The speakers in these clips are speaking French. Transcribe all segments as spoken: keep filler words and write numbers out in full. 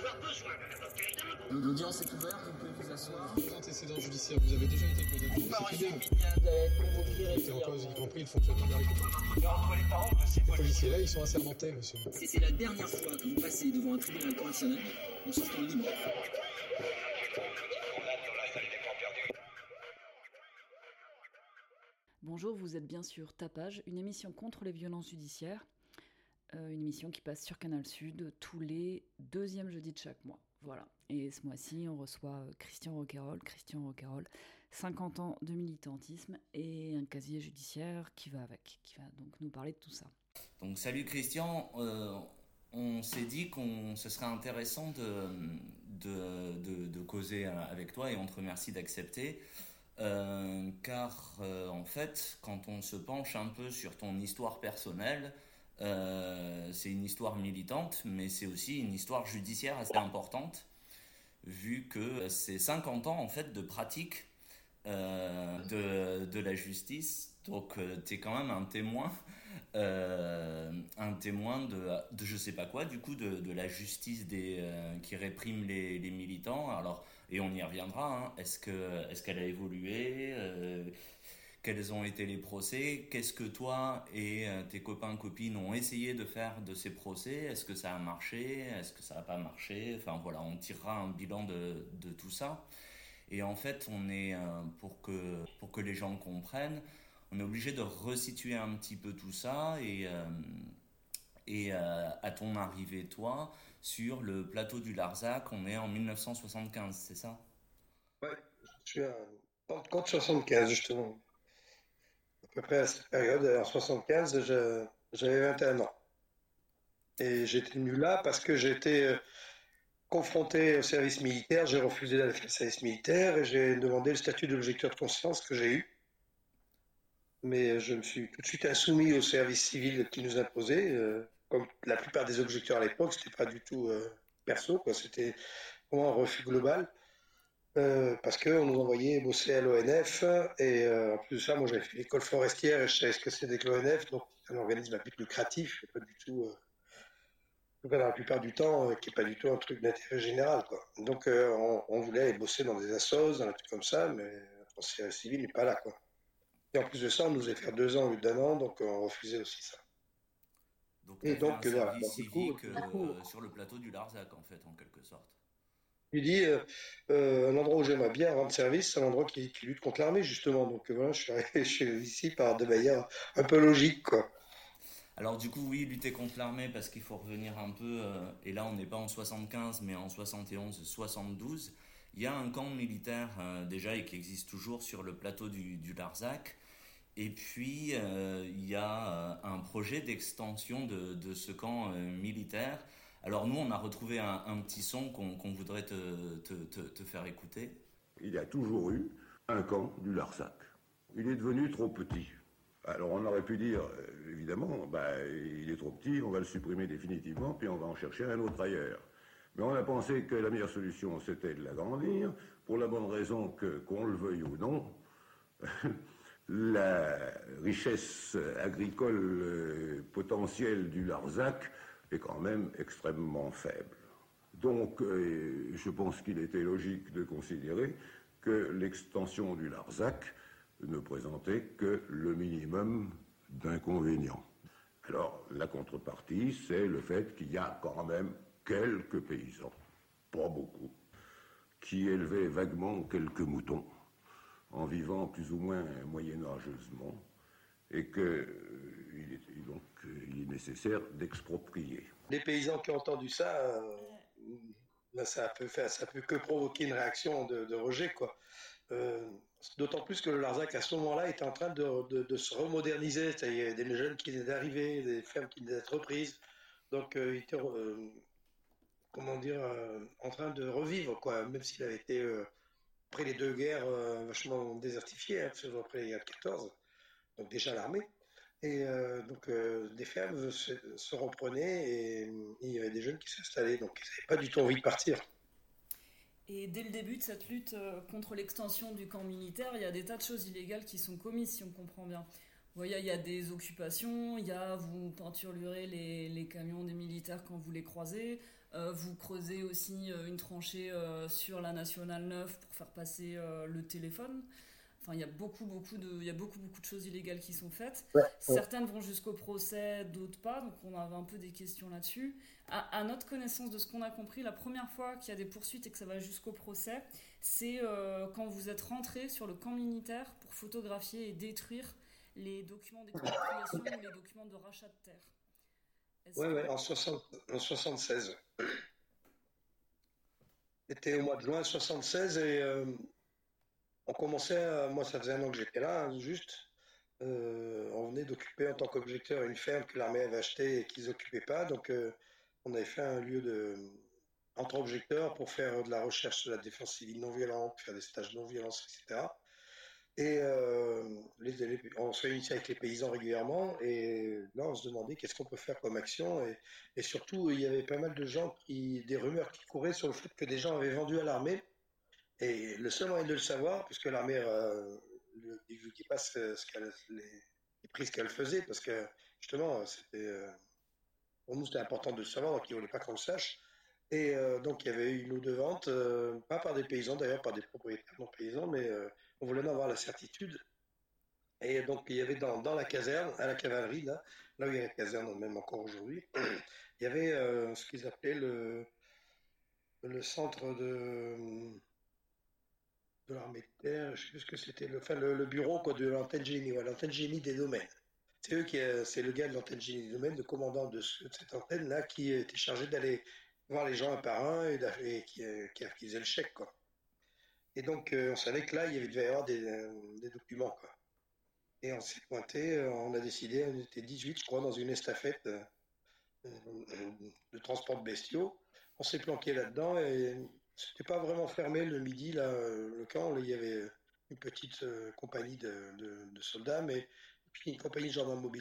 L'audience est ouverte, vous pouvez vous asseoir. Antécédent judiciaire, vous avez déjà été condamné. C'est bien. C'est en cause, y compris le fonctionnement de la République. Ces policiers-là, ils sont assermentés, monsieur. C'est, c'est la dernière fois que vous passez devant un tribunal correctionnel en sortant libre. Bonjour, vous êtes bien sur Tapage, une émission contre les violences judiciaires, euh, une émission qui passe sur Canal Sud tous les deuxièmes jeudis de chaque mois. Voilà. Et ce mois-ci, on reçoit Christian Roquayrol. Christian Roquayrol, cinquante ans de militantisme et un casier judiciaire qui va avec, qui va donc nous parler de tout ça. Donc salut Christian, euh, on s'est dit qu'on ce serait intéressant de, de, de, de causer avec toi et on te remercie d'accepter. Euh, car euh, en fait, quand on se penche un peu sur ton histoire personnelle, euh, c'est une histoire militante, mais c'est aussi une histoire judiciaire assez importante, vu que c'est cinquante ans en fait de pratique euh, de, de la justice. Donc euh, t'es quand même un témoin, euh, un témoin de, de je sais pas quoi, du coup de, de la justice des, euh, qui réprime les, les militants. Alors, et on y reviendra, hein. Est-ce que, est-ce qu'elle a évolué, euh, quels ont été les procès, qu'est-ce que toi et euh, tes copains copines ont essayé de faire de ces procès, est-ce que ça a marché, est-ce que ça n'a pas marché, enfin voilà, on tirera un bilan de, de tout ça. Et en fait, on est, euh, pour que, pour que les gens comprennent, on est obligé de resituer un petit peu tout ça et, euh, et euh, à ton arrivée, toi, sur le plateau du Larzac, on est en dix-neuf cent soixante-quinze, c'est ça? Ouais, je suis à Pentecôte soixante-quinze, justement. À peu près à cette période, en soixante-quinze, je- j'avais vingt et un ans. Et j'étais venu là parce que j'étais euh, confronté au service militaire. J'ai refusé d'aller faire le service militaire et j'ai demandé le statut d'objecteur de conscience que j'ai eu. Mais je me suis tout de suite insoumis au service civil qui nous imposait. Euh, comme la plupart des objecteurs à l'époque, c'était pas du tout euh, perso, quoi. C'était vraiment un refus global. Euh, parce qu'on nous envoyait bosser à l'O N F et euh, en plus de ça, moi j'avais fait l'école forestière et je savais ce que c'est que l'O N F, donc c'est un organisme à but lucratif, et pas du tout, euh, en tout cas dans la plupart du temps, euh, qui est pas du tout un truc d'intérêt général, quoi. Donc euh, on, on voulait aller bosser dans des assos, dans un truc comme ça, mais le service civil n'est pas là, quoi. Et en plus de ça, on nous faisait faire deux ans au lieu d'un an, donc euh, on refusait aussi ça. Donc tu Et as fait un donc euh, voilà, service donc, du coup, civique du coup, euh, sur le plateau du Larzac, en fait, en quelque sorte. il dit euh, euh, un endroit où j'aimerais bien rendre service, c'est un endroit qui, qui lutte contre l'armée, justement. Donc euh, voilà, je suis arrivé je suis ici par de manière un peu logique, quoi. Alors du coup, oui, lutter contre l'armée, parce qu'il faut revenir un peu, euh, et là on n'est pas en soixante-quinze, mais en soixante et onze soixante-douze, il y a un camp militaire euh, déjà et qui existe toujours sur le plateau du, du Larzac, et puis euh, il y a euh, un projet d'extension de, de ce camp euh, militaire. Alors nous, on a retrouvé un, un petit son qu'on qu'on voudrait te, te, te, te faire écouter. Il y a toujours eu un camp du Larzac. Il est devenu trop petit. Alors on aurait pu dire, euh, évidemment, bah, il est trop petit, on va le supprimer définitivement, puis on va en chercher un autre ailleurs. Mais on a pensé que la meilleure solution, c'était de l'agrandir, pour la bonne raison que, qu'on le veuille ou non, la richesse agricole euh, potentielle du Larzac est quand même extrêmement faible. Donc, euh, je pense qu'il était logique de considérer que l'extension du Larzac ne présentait que le minimum d'inconvénients. Alors, la contrepartie, c'est le fait qu'il y a quand même quelques paysans, pas beaucoup, qui élevaient vaguement quelques moutons, en vivant plus ou moins moyenâgeusement, et qu'il euh, est, donc, il est nécessaire d'exproprier. Les paysans qui ont entendu ça, euh, là, ça peut faire, ça peut que provoquer une réaction de, de rejet, quoi. Euh, D'autant plus que le Larzac, à ce moment-là, était en train de, de, de se remoderniser. Il y avait des jeunes qui venaient d'arriver, des fermes qui venaient d'être reprises. Donc, euh, il était, euh, comment dire, euh, en train de revivre, quoi. Même s'il avait été, euh, après les deux guerres, euh, vachement désertifié, hein, parce que après la guerre de quatorze, donc déjà l'armée. Et euh, donc, euh, des fermes se, se reprenaient et, et il y avait des jeunes qui s'installaient. Donc, ils n'avaient pas du tout envie de partir. Et dès le début de cette lutte euh, contre l'extension du camp militaire, il y a des tas de choses illégales qui sont commises, si on comprend bien. voyez, il y a des occupations, il y a vous peinturlurez les, les camions des militaires quand vous les croisez, euh, vous creusez aussi euh, une tranchée euh, sur la Nationale neuf pour faire passer euh, le téléphone. Enfin, il y a beaucoup, beaucoup de, il y a beaucoup, beaucoup de choses illégales qui sont faites. Ouais, ouais. Certaines vont jusqu'au procès, d'autres pas. Donc, on avait un peu des questions là-dessus. À, à notre connaissance de ce qu'on a compris, la première fois qu'il y a des poursuites et que ça va jusqu'au procès, c'est euh, quand vous êtes rentré sur le camp militaire pour photographier et détruire les documents d'expropriation ou les documents de rachat de terre. Est-ce Ouais, que... ouais, en, soixante, en soixante-seize. C'était au mois de juin soixante-seize et euh, on commençait, à, moi ça faisait un an que j'étais là, hein, juste. Euh, on venait d'occuper en tant qu'objecteur une ferme que l'armée avait achetée et qu'ils n'occupaient pas. Donc euh, on avait fait un lieu de, entre objecteurs pour faire de la recherche sur la défense civile non violente, faire des stages de non-violence, et cetera. Et euh, les, les, on se réunissait avec les paysans régulièrement et là on se demandait qu'est-ce qu'on peut faire comme action et, et surtout il y avait pas mal de gens qui, des rumeurs qui couraient sur le fait que des gens avaient vendu à l'armée et le seul moyen de le savoir puisque l'armée euh, ne divulguait pas ce, ce qu'elle, les, les prix qu'elle faisait parce que justement c'était euh, pour nous c'était important de le savoir donc ils ne voulaient pas qu'on le sache et euh, donc il y avait eu une ou deux ventes euh, pas par des paysans d'ailleurs par des propriétaires non paysans mais euh, on voulait en avoir la certitude. Et donc, il y avait dans, dans la caserne, à la cavalerie, là, là où il y a la caserne, même encore aujourd'hui, il y avait euh, ce qu'ils appelaient le, le centre de, de l'armée de terre, je sais plus ce que c'était, le, enfin, le, le bureau quoi, de l'antenne génie, ouais, l'antenne génie des domaines. C'est eux qui, c'est le gars de l'antenne génie des domaines, le commandant de, ce, de cette antenne-là, qui était chargé d'aller voir les gens un par un et, et qui, qui, qui faisait le chèque, quoi. Et donc, euh, on savait que là, il y avait, devait y avoir des, des documents, quoi. Et on s'est pointé, euh, on a décidé, on était dix-huit, je crois, dans une estafette euh, euh, de transport de bestiaux. On s'est planqué là-dedans et c'était pas vraiment fermé le midi, là, euh, le camp. Là, il y avait une petite euh, compagnie de, de, de soldats, mais puis une compagnie de gendarmes mobiles,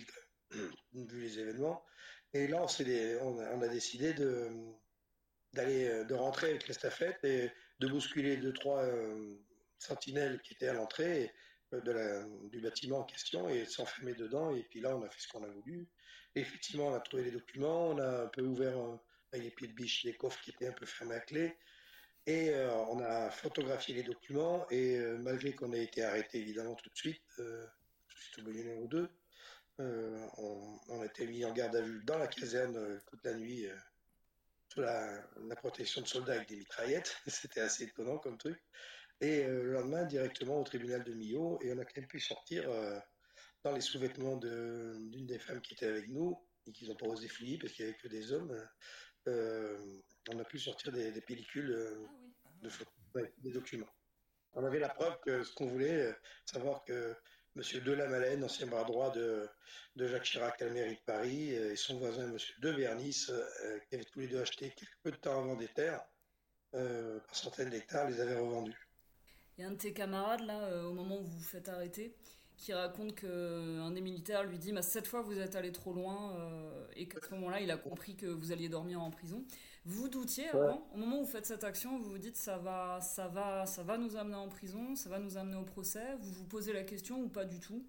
vu les événements. Et là, on, s'est, on, a, on a décidé de, d'aller, de rentrer avec l'estafette et de bousculer deux, trois euh, sentinelles qui étaient à l'entrée. Et, De la, du bâtiment en question et s'enfermer dedans. Et puis là, on a fait ce qu'on a voulu. Et effectivement, on a trouvé les documents, on a un peu ouvert euh, avec les pieds de biche les coffres qui étaient un peu fermés à clé. Et euh, on a photographié les documents. Et euh, malgré qu'on ait été arrêté évidemment tout de suite, euh, tout au numéro deux, euh, on, on a été mis en garde à vue dans la caserne euh, toute la nuit, euh, sous la, la protection de soldats avec des mitraillettes. C'était assez étonnant comme truc. Et euh, le lendemain, directement au tribunal de Millau, et on a quand même pu sortir euh, dans les sous-vêtements de, d'une des femmes qui était avec nous, et qu'ils n'ont pas osé fouiller parce qu'il n'y avait que des hommes. Euh, on a pu sortir des, des pellicules euh, Ah oui. de photos, ouais, des documents. On avait la preuve que ce qu'on voulait, euh, savoir que M. Delamalène, ancien bras droit de, de Jacques Chirac à la mairie de Paris, euh, et son voisin M. De Bernis, euh, qui avaient tous les deux acheté quelques peu de temps avant des terres, euh, par centaines d'hectares, les avaient revendues. Il y a un de tes camarades, là, euh, au moment où vous vous faites arrêter, qui raconte qu'un des militaires lui dit bah, « cette fois, vous êtes allé trop loin euh, » et qu'à ce moment-là, il a compris que vous alliez dormir en prison. Vous vous doutiez avant, ouais. Au moment où vous faites cette action, vous vous dites ça va, ça, va, ça va nous amener en prison, ça va nous amener au procès. Vous vous posez la question ou pas du tout?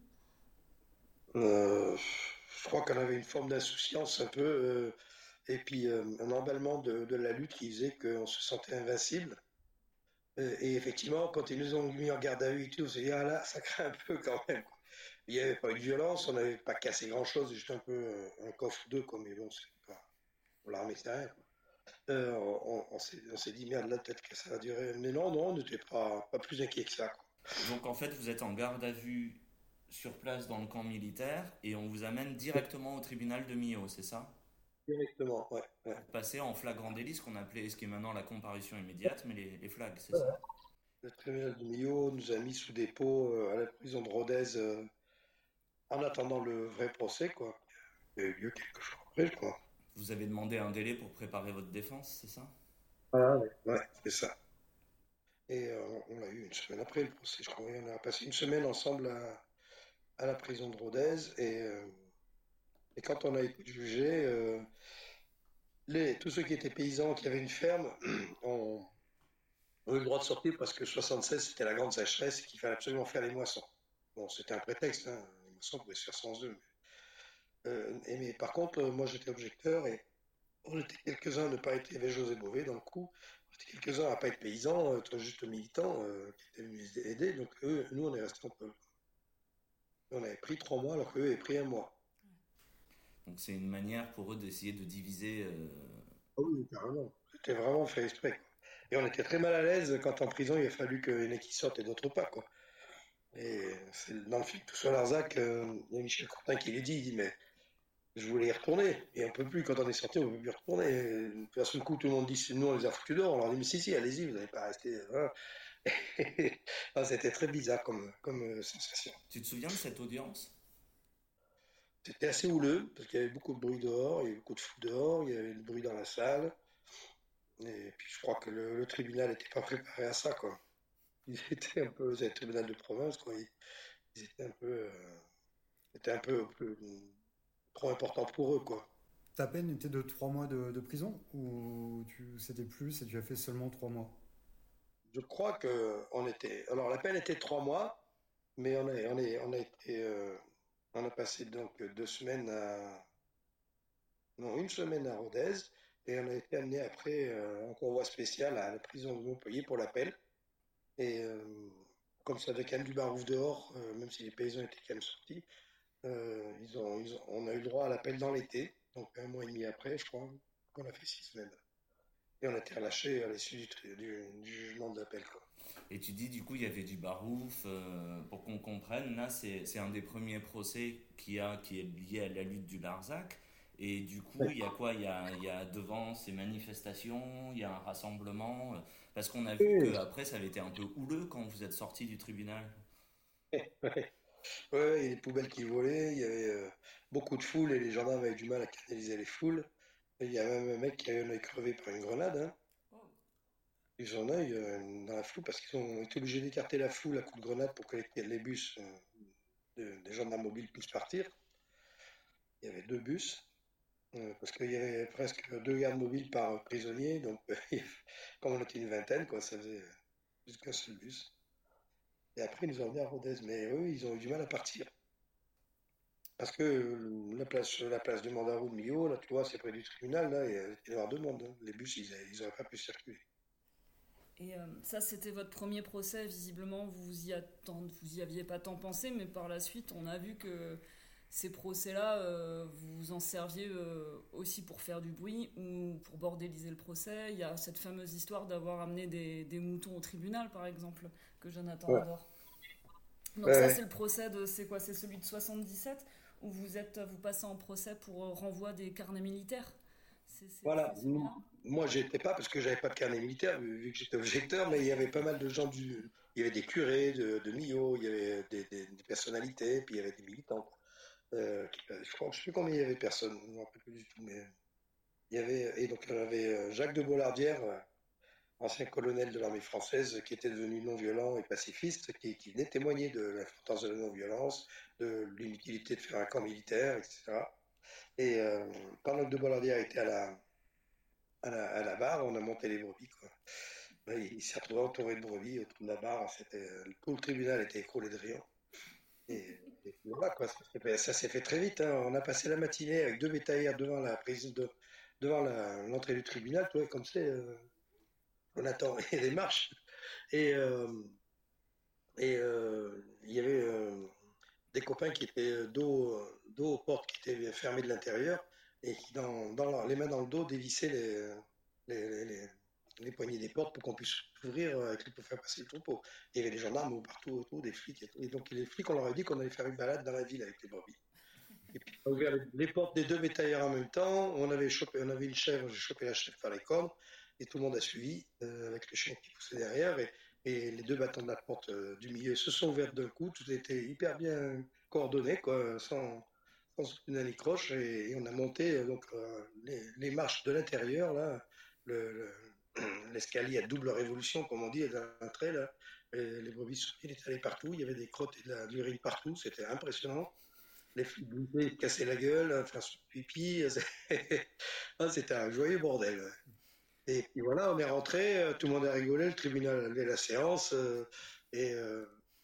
euh, Je crois qu'on avait une forme d'insouciance un peu, euh, et puis euh, un emballement de, de la lutte qui faisait qu'on se sentait invincible. Et effectivement, quand ils nous ont mis en garde à vue et tout, on s'est dit, ah là, ça craint un peu quand même. Il n'y avait pas eu de violence, on n'avait pas cassé grand-chose, juste un peu euh, un coffre ou deux, quoi, mais bon, c'est pas... Pour l'armée, c'est rien, quoi. Euh, on, on, s'est, on s'est dit, merde, là, peut-être que ça va durer. Mais non, non, on n'était pas, pas plus inquiets que ça, quoi. Donc, en fait, vous êtes en garde à vue sur place dans le camp militaire et on vous amène directement au tribunal de Millau, c'est ça? Directement, ouais. ouais. Pour passer en flagrant délit, ce qu'on appelait, ce qui est maintenant la comparution immédiate, mais les, les flags, c'est ouais. ça? Le tribunal de Millau nous a mis sous dépôt euh, à la prison de Rodez euh, en attendant le vrai procès, quoi. Il y a eu lieu quelques jours après, je crois. Vous avez demandé un délai pour préparer votre défense, c'est ça? Voilà, ouais, ouais c'est ça. Et euh, on l'a eu une semaine après le procès, je crois. On a passé une semaine ensemble à, à la prison de Rodez. Et, euh, et quand on a été jugé, euh, les, tous ceux qui étaient paysans, qui avaient une ferme, ont, ont eu le droit de sortir parce que soixante-seize, c'était la grande sécheresse et qu'il fallait absolument faire les moissons. Bon, c'était un prétexte, hein. Les on pouvait se faire sans eux. Mais, euh, et, mais par contre, euh, moi j'étais objecteur et on était quelques-uns à ne pas être, il y avait José Bové dans le coup, on était quelques-uns à ne pas être paysans, euh, être juste militants euh, qui étaient venus les aider, donc eux, nous on est restés un peu. On avait pris trois mois alors qu'eux avaient pris un mois. Donc c'est une manière pour eux d'essayer de diviser. Euh... Ah oui, carrément. C'était vraiment fait exprès, quoi. Et on était très mal à l'aise quand en prison il a fallu qu'il y en ait qui sortent et d'autres pas, quoi. Et c'est dans le film Tout sur Larzac, euh, il y a Michel Courtin qui l'a dit, il dit mais je voulais y retourner, et on peut plus, quand on est sorti, on peut plus y retourner. Et puis à ce coup, tout le monde dit nous on les a foutus dehors, on leur dit mais si si, allez-y, vous n'allez pas rester. Hein. Ah, c'était très bizarre comme, comme euh, sensation. Tu te souviens de cette audience? C'était assez houleux, parce qu'il y avait beaucoup de bruit dehors, il y avait beaucoup de fous dehors, il y avait du bruit dans la salle. Et puis je crois que le, le tribunal n'était pas préparé à ça, quoi. Ils étaient un peu, c'était le tribunal de province, quoi. Ils, ils étaient un peu, euh, c'était un peu, un peu trop important pour eux, quoi. Ta peine était de trois mois de, de prison ou tu, c'était plus et tu as fait seulement trois mois? Je crois que on était, alors la peine était de trois mois, mais on a, on est, on a été, euh, on a passé donc deux semaines à, non, une semaine à Rodez, et on a été amené après euh, en convoi spécial à la prison de Montpellier pour l'appel. Et euh, comme ça avait quand même du barouf dehors, euh, même si les paysans étaient quand même sortis, euh, ils ont, ils ont, on a eu le droit à l'appel dans l'été, donc un mois et demi après, je crois, qu'on a fait six semaines. Et on a été relâchés à l'issue du, du, du jugement de l'appel, quoi. Et tu dis, du coup, il y avait du barouf. Euh, pour qu'on comprenne, là, c'est, c'est un des premiers procès qui, a, qui est lié à la lutte du Larzac. Et du coup, il y a quoi? Il y a, il y a devant ces manifestations, il y a un rassemblement. euh, Parce qu'on a vu Oui, qu'après, ça avait été un peu houleux quand vous êtes sortis du tribunal. ouais, ouais, il y a des poubelles qui volaient, il y avait euh, beaucoup de foules et les gendarmes avaient du mal à canaliser les foules. Et il y a même un mec qui a eu un œil crevé par une grenade, hein. Ils ont un œil euh, dans la foule parce qu'ils ont été obligés d'écarter la foule à coups de grenade pour que les, les bus euh, de- des gendarmes mobiles puissent partir. Il y avait deux bus. Euh, parce qu'il y avait presque deux gardes mobiles par prisonnier, donc comme on était une vingtaine, quoi, ça faisait plus qu'un seul bus. Et après, ils nous ont emmenés à Rodez, mais eux, ils ont eu du mal à partir. Parce que euh, la place, la place du Mandarou de Millau, là, tu vois, c'est près du tribunal, là, il y a il y a de monde, hein. Les bus, ils n'auraient pas pu circuler. Et euh, ça, c'était votre premier procès. Visiblement, vous y, attend... vous y aviez pas tant pensé, mais par la suite, on a vu que ces procès-là, euh, vous en serviez euh, aussi pour faire du bruit ou pour bordéliser le procès. Il y a cette fameuse histoire d'avoir amené des, des moutons au tribunal, par exemple, que Jonathan Ouais. adore. Donc Ouais, ça, ouais. c'est le procès de, c'est quoi? C'est celui de soixante-dix-sept où vous êtes, vous passez en procès pour euh, renvoi des carnets militaires. C'est, c'est, Voilà. c'est Nous- celui-là? Moi, j'étais pas parce que j'avais pas de carnet militaire, vu vu que j'étais objecteur, mais il y avait pas mal de gens du. Il y avait des curés de, de Millau, il y avait des, des- des personnalités, puis il y avait des militants. Euh, qui- je crois, je sais plus combien il y avait de personnes, je ne me rappelle plus du tout, mais il y avait. Et donc, il y avait euh, Jacques de Bollardière, euh, ancien colonel de l'armée française, qui était devenu non-violent et pacifiste, qui, qui venait témoigner de l'importance de la non-violence, de l'inutilité de faire un camp militaire, et cetera. Et euh, pendant que de Bollardière était à la, à la, à la barre, on a monté les brebis, quoi. Ben, il, il s'est retrouvé entouré de brebis autour de la barre. C'était, tout le tribunal était écroulé de rire. Et, et voilà, quoi. Ça s'est fait, ça s'est fait très vite, hein. On a passé la matinée avec deux bétaillères devant la prise de, devant la- l'entrée du tribunal, tu vois, comme c'est, euh, on attend les marches. Et, euh, et euh, il y avait euh, des copains qui étaient dos, dos aux portes qui étaient fermées de l'intérieur et qui, dans, dans leur- les mains dans le dos, dévissaient les, les, les, les- les poignées des portes pour qu'on puisse ouvrir avec les- pour faire passer le troupeau. Il y avait des gendarmes partout autour, des flics et tout. Et donc les flics, on leur a dit qu'on allait faire une balade dans la ville avec les brebis. Et puis on a ouvert les, les portes des deux bétaillères en même temps. On avait chopé, on avait une chèvre, j'ai chopé la chèvre par les cornes et tout le monde a suivi euh, avec le chien qui poussait derrière. Et, et les deux battants de la porte euh, du milieu se sont ouvertes d'un coup. Tout était hyper bien coordonné, quoi, sans, sans aucune anicroche. Et, et on a monté euh, donc euh, les, les marches de l'intérieur, là, le, le- l'escalier à double révolution, comme on dit, à l'entrée, là. Et les brebis sont étalées partout. Il y avait des crottes et de la, de l'urine partout. C'était impressionnant. Les flics bougeaient, ils se cassaient la gueule, enfin, son pipi. Ah, c'était un joyeux bordel. Et puis voilà, on est rentré, euh, tout le monde a rigolé, le tribunal a levé la séance, euh, et, euh,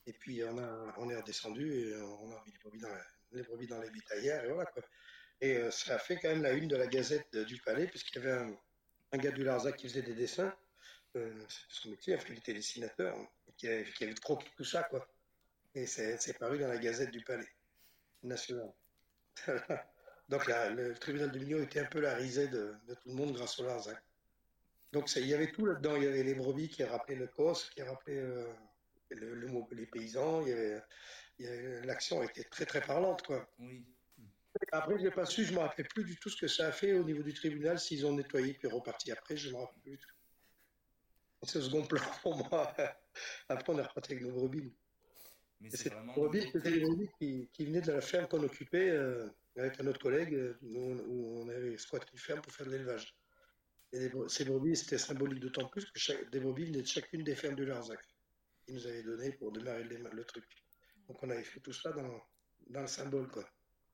Et puis on, a, on est redescendu et on a mis les brebis dans, la, les, brebis dans les vitaillères et voilà quoi. Et euh, ça a fait quand même la une de la Gazette de, du Palais, puisqu'il y avait un, un gars du Larzac qui faisait des dessins. Euh, c'était son métier, enfin, il était dessinateur, hein, qui avait, qui avait croqué tout ça quoi. Et c'est, c'est paru dans la Gazette du Palais national. Donc la, le tribunal du Milieu était un peu la risée de, de tout le monde grâce au Larzac. Donc ça, il y avait tout là-dedans. Il y avait les brebis qui rappelaient le C O S, qui rappelaient euh, le, le mot, les paysans. Il y avait, il y avait, l'action était très très parlante quoi. Oui. Après, je n'ai pas su, je ne me rappelle plus du tout ce que ça a fait au niveau du tribunal, s'ils ont nettoyé puis reparti après, je ne me rappelle plus du tout. C'est au second plan pour moi. Après, on est reparti avec nos brebis. Mais Et c'est ces vraiment brebis, c'était très... les brebis qui, qui venaient de la ferme qu'on occupait euh, avec un autre collègue, euh, où, où on avait squatté une ferme pour faire de l'élevage. Et les, ces brebis, c'était symbolique d'autant plus que chaque, des brebis venaient de chacune des fermes du Larzac, qu'ils nous avaient donné pour démarrer le, le truc. Donc on avait fait tout ça dans, dans le symbole, quoi.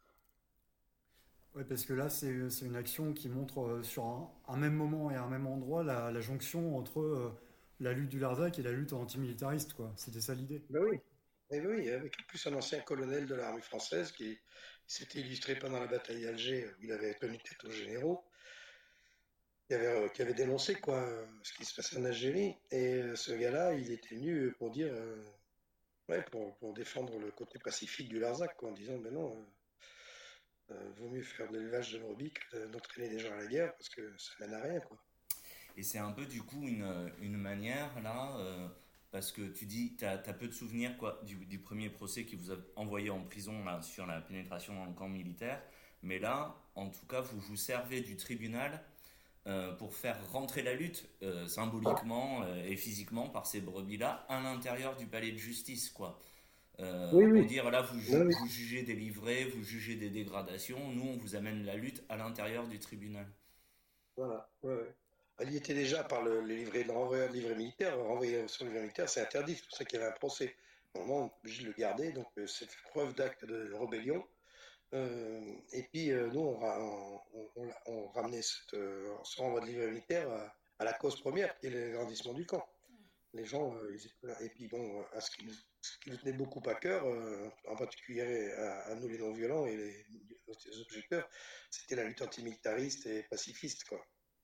Oui, parce que là, c'est c'est une action qui montre euh, sur un, un même moment et un même endroit la, la jonction entre euh, la lutte du Larzac et la lutte antimilitariste, quoi. C'était ça l'idée. Ben oui. Et oui, avec en plus un ancien colonel de l'armée française qui, qui s'était illustré pendant la bataille d'Alger, où il avait tenu tête aux généraux, qui avait, euh, qui avait dénoncé quoi, euh, ce qui se passait en Algérie. Et euh, ce gars-là, il était venu pour dire, euh, ouais, pour, pour défendre le côté pacifique du Larzac, quoi, en disant, ben non, euh, euh, vaut mieux faire de l'élevage de brebis que d'entraîner des gens à la guerre, parce que ça mène à rien, quoi. Et c'est un peu du coup une, une manière là, euh, parce que tu dis, tu as peu de souvenirs quoi, du, du premier procès qui vous a envoyé en prison là, sur la pénétration dans le camp militaire, mais là, en tout cas, vous vous servez du tribunal euh, pour faire rentrer la lutte euh, symboliquement euh, et physiquement par ces brebis-là à l'intérieur du palais de justice, quoi. Euh, Oui, pour oui. dire là, vous, ju Oui, oui. vous jugez des livrets, vous jugez des dégradations, nous on vous amène la lutte à l'intérieur du tribunal. Voilà. Ouais, ouais. Elle y était déjà par le, les livrets, le renvoi de livret militaire. Renvoyer sur le livret militaire, c'est interdit. C'est pour ça qu'il y avait un procès. Normalement, on est obligé de le garder. Donc, euh, c'est fait preuve d'acte de rébellion. Euh, et puis, euh, nous, on, on, on, on ramenait cette, euh, ce renvoi de livret militaire à, à la cause première, qui est l'agrandissement du camp. Les gens, euh, ils étaient là. Et puis, bon, à ce qui nous, ce qui nous tenait beaucoup à cœur, euh, en particulier à, à nous les non-violents et les, les objecteurs, c'était la lutte antimilitariste et pacifiste, quoi.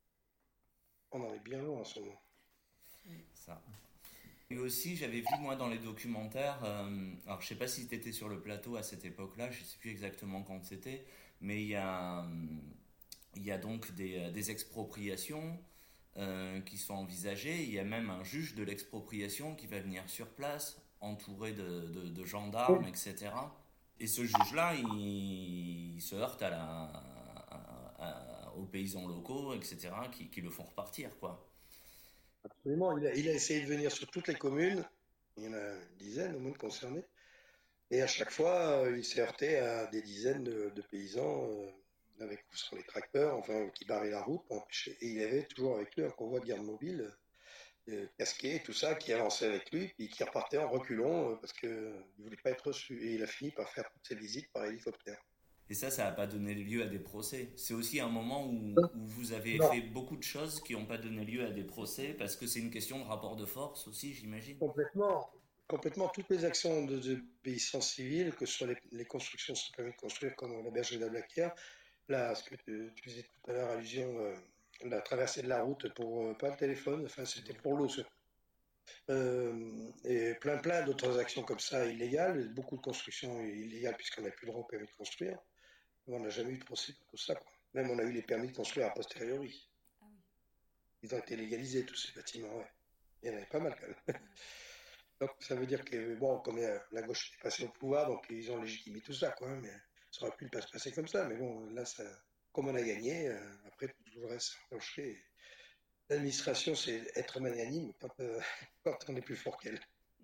On en est bien loin en ce moment. Ça. Et aussi, j'avais vu moi dans les documentaires, euh, alors je sais pas si tu étais sur le plateau à cette époque-là, je sais plus exactement quand c'était, mais il y a, il y a donc des, des expropriations euh, qui sont envisagées. Il y a même un juge de l'expropriation qui va venir sur place, entouré de, de, de gendarmes, et cetera. Et ce juge-là, il, il se heurte à la, à, à, aux paysans locaux, et cetera, qui, qui le font repartir, quoi. Absolument. Il a, il a essayé de venir sur toutes les communes. Il y en a une dizaine au moins de concernés. Et à chaque fois, euh, il s'est heurté à des dizaines de, de paysans euh, avec sur les tracteurs, enfin, qui barraient la route pour empêcher. Et il avait toujours avec lui un convoi de garde mobile, euh, casqué, tout ça, qui avançait avec lui, puis qui repartait en reculant euh, parce qu'il ne voulait pas être reçu. Et il a fini par faire toutes ses visites par hélicoptère. Et ça, ça n'a pas donné lieu à des procès. C'est aussi un moment où, où vous avez Non. fait beaucoup de choses qui n'ont pas donné lieu à des procès, parce que c'est une question de rapport de force aussi, j'imagine. Complètement. Complètement. Toutes les actions de désobéissance civile, que ce soit les, les constructions sans permis de construire, comme la bergerie de la Blaquière, là, ce que tu, tu faisais tout à l'heure allusion, euh, la traversée de la route pour, euh, pas le téléphone, enfin, c'était pour l'eau, surtout. Euh, et plein, plein d'autres actions comme ça illégales, beaucoup de constructions illégales puisqu'on n'a plus le droit au permis de construire. On n'a jamais eu de procès pour tout ça, quoi. Même on a eu les permis de construire a posteriori. Ah oui. Ils ont été légalisés, tous ces bâtiments, ouais. Il y en avait pas mal, quand même. Donc, ça veut dire que, bon, comme euh, la gauche est passée au pouvoir, donc ils ont légitimé tout ça, quoi. Mais ça aurait pu ne pas se passer comme ça. Mais bon, là, ça, comme on a gagné, euh, après, tout le reste s'est enclenché. L'administration, c'est être magnanime quand, euh, quand on est plus fort qu'elle.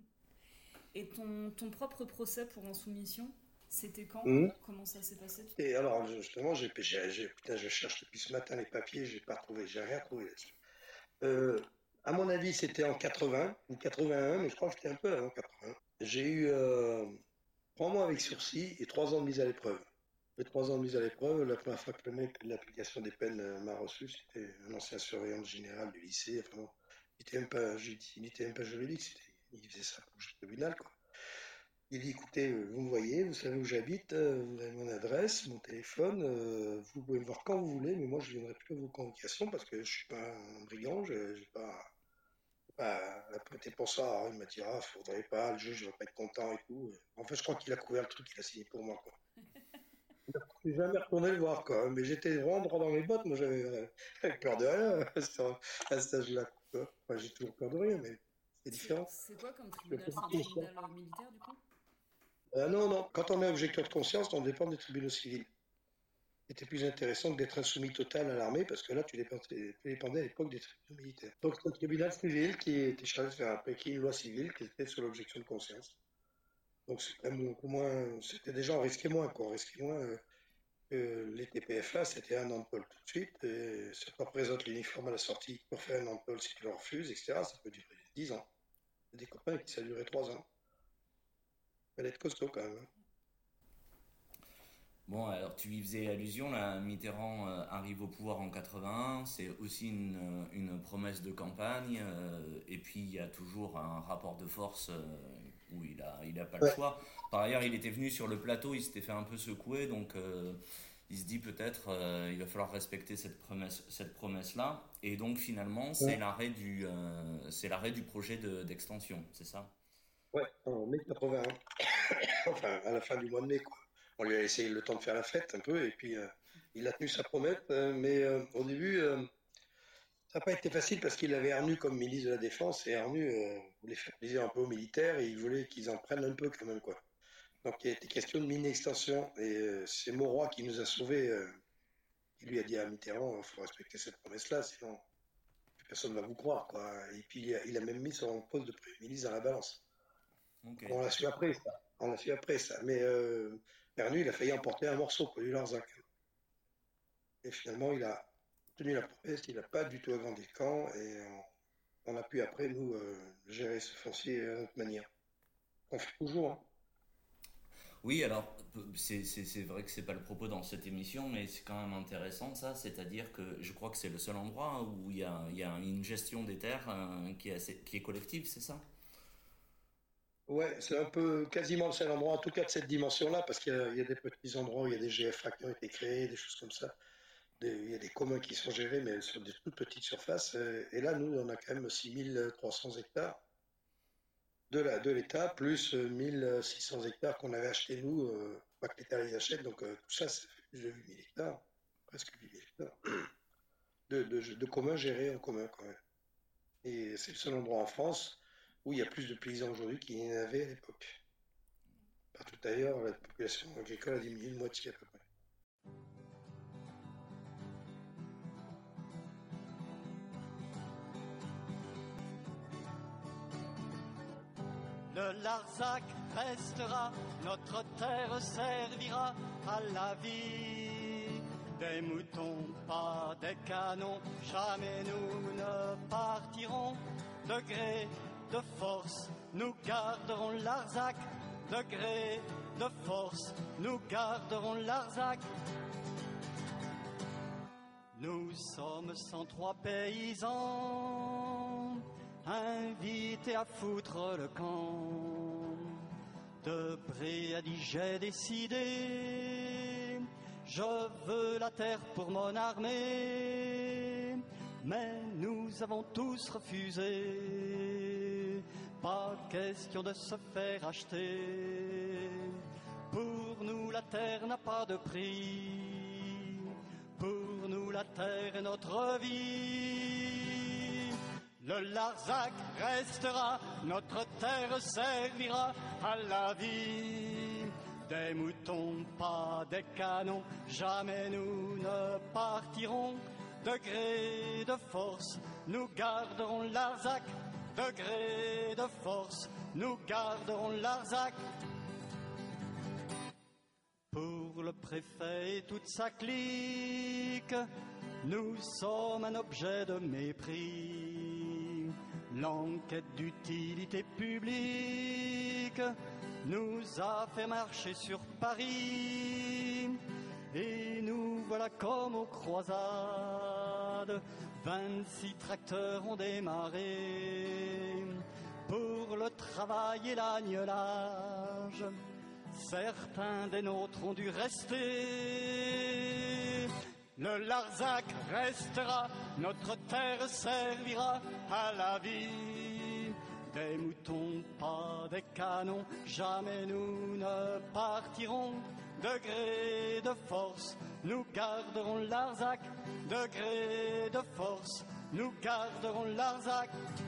Et ton, ton propre procès pour insoumission, c'était quand? Mmh. Comment ça s'est passé? Et alors, justement, j'ai, j'ai, j'ai, putain, je cherche depuis ce matin les papiers, j'ai pas trouvé, j'ai rien trouvé là-dessus. Euh, à mon avis, c'était en quatre-vingts ou quatre-vingt-un, mais je crois que c'était un peu avant quatre-vingts. J'ai eu euh, trois mois avec sursis et trois ans de mise à l'épreuve. Les trois ans de mise à l'épreuve, la première fois que le mec de l'application des peines euh, m'a reçu, c'était un ancien surveillant général du lycée. Enfin, bon, il n'était même pas, il était même pas juridique, c'était, il faisait ça pour le tribunal, quoi. Il dit, écoutez, euh, vous me voyez, vous savez où j'habite, euh, vous avez mon adresse, mon téléphone, euh, vous pouvez me voir quand vous voulez, mais moi je ne viendrai plus à vos convocations parce que je suis pas un brigand, je n'ai pas, pas prêté pour ça. Alors, il m'a dit, ah, faudrait pas, le juge ne va pas être content et tout. En fait, je crois qu'il a couvert le truc, il a signé pour moi, quoi. Je n'ai jamais retourné le voir, quoi. Mais j'étais vraiment droit dans les bottes, moi j'avais euh, peur de rien à cet âge-là, quoi. Enfin, j'ai toujours peur de rien, mais c'est différent. C'est quoi comme tribunal? C'est un tribunal militaire, du coup? Euh, non, non, quand on est objecteur de conscience, on dépend des tribunaux civils. C'était plus intéressant que d'être insoumis total à l'armée, parce que là, tu dépendais, tu dépendais à l'époque des tribunaux militaires. Donc, c'est un tribunal civil qui était chargé de faire appliquer une loi civile qui était sur l'objection de conscience. Donc, c'était beaucoup moins, c'était déjà, on risquait moins, quoi. On risquait moins euh, que les T P F A, c'était un an de pôle tout de suite, et ça te représente l'uniforme à la sortie pour faire un an de pôle si tu le refuses, et cetera. Ça peut durer dix ans. Il y a des copains qui ça a duré trois ans. Il fallait être costaud, quand même. Bon, alors tu y faisais allusion, là, Mitterrand euh, arrive au pouvoir en quatre-vingt-un, c'est aussi une, une promesse de campagne, euh, et puis il y a toujours un rapport de force euh, où il a, il a pas le Ouais. choix. Par ailleurs, il était venu sur le plateau, il s'était fait un peu secouer, donc euh, il se dit peut-être euh, il va falloir respecter cette promesse, cette promesse-là, et donc finalement c'est Ouais. l'arrêt du, euh, c'est l'arrêt du projet de, d'extension, c'est ça? Ouais, en mai quatre-vingt-un. Enfin, à la fin du mois de mai, quoi. On lui a laissé le temps de faire la fête un peu, et puis euh, il a tenu sa promesse, euh, mais euh, au début, euh, ça n'a pas été facile parce qu'il avait Arnu comme ministre de la Défense, et Arnu euh, voulait faire plaisir un peu aux militaires, et il voulait qu'ils en prennent un peu quand même, quoi. Donc il y a été question de mini-extension, et euh, c'est Mauroy qui nous a sauvés, euh, qui lui a dit à Mitterrand, il faut respecter cette promesse-là, sinon personne ne va vous croire, quoi. Et puis il a, il a même mis son poste de Premier ministre dans la balance. Ok. On l'a su après, ça. On l'a su après, ça. Mais euh, Arnu, il a failli emporter un morceau, quoi, du Larzac. Et finalement, il a tenu la promesse, il n'a pas du tout agrandi le camp, et on, on a pu après, nous, euh, gérer ce foncier à notre manière. On fait toujours, hein. Oui, alors c'est, c'est, c'est vrai que c'est pas le propos dans cette émission, mais c'est quand même intéressant ça, c'est-à-dire que je crois que c'est le seul endroit où il y a, il y a une gestion des terres euh, qui est assez, qui est collective, c'est ça? Ouais, c'est un peu quasiment le seul endroit, en tout cas de cette dimension-là, parce qu'il y a, il y a des petits endroits où il y a des G F A qui ont été créés, des choses comme ça. Des- il y a des communs qui sont gérés, mais sur des toutes petites surfaces. euh, Et là, nous, on a quand même six mille trois cents hectares de la, de l'État, plus euh, mille six cents hectares qu'on avait achetés, nous, euh, pas que l'État les achète. Donc, euh, tout ça, ça fait plus de huit mille hectares, presque huit mille hectares, de, de, de communs gérés en commun, quand même. Et c'est le seul endroit en France où il y a plus de paysans aujourd'hui qu'il n'y en avait à l'époque. Partout ailleurs, la population agricole a diminué de moitié à peu près. Le Larzac restera, notre terre servira à la vie. Des moutons, pas des canons, jamais nous ne partirons. De gré, de force, nous garderons Larzac. De gré, de force, nous garderons Larzac. Nous sommes cent trois paysans, invités à foutre le camp. De Bré a dit j'ai décidé, je veux la terre pour mon armée. Mais nous avons tous refusé, pas question de se faire acheter. Pour nous la terre n'a pas de prix, pour nous la terre est notre vie. Le Larzac restera, notre terre servira à la vie. Des moutons, pas des canons, jamais nous ne partirons. De gré, de force, nous garderons Larzac. De gré, de force, nous garderons Larzac. Pour le préfet et toute sa clique, nous sommes un objet de mépris. L'enquête d'utilité publique nous a fait marcher sur Paris. Et nous voilà comme aux croisades, vingt-six tracteurs ont démarré pour le travail et l'agnelade. village, certains des nôtres ont dû rester. Le Larzac restera, notre terre servira à la vie. Des moutons, pas des canons, jamais nous ne partirons. De gré de force, nous garderons Larzac. De gré de force, nous garderons Larzac.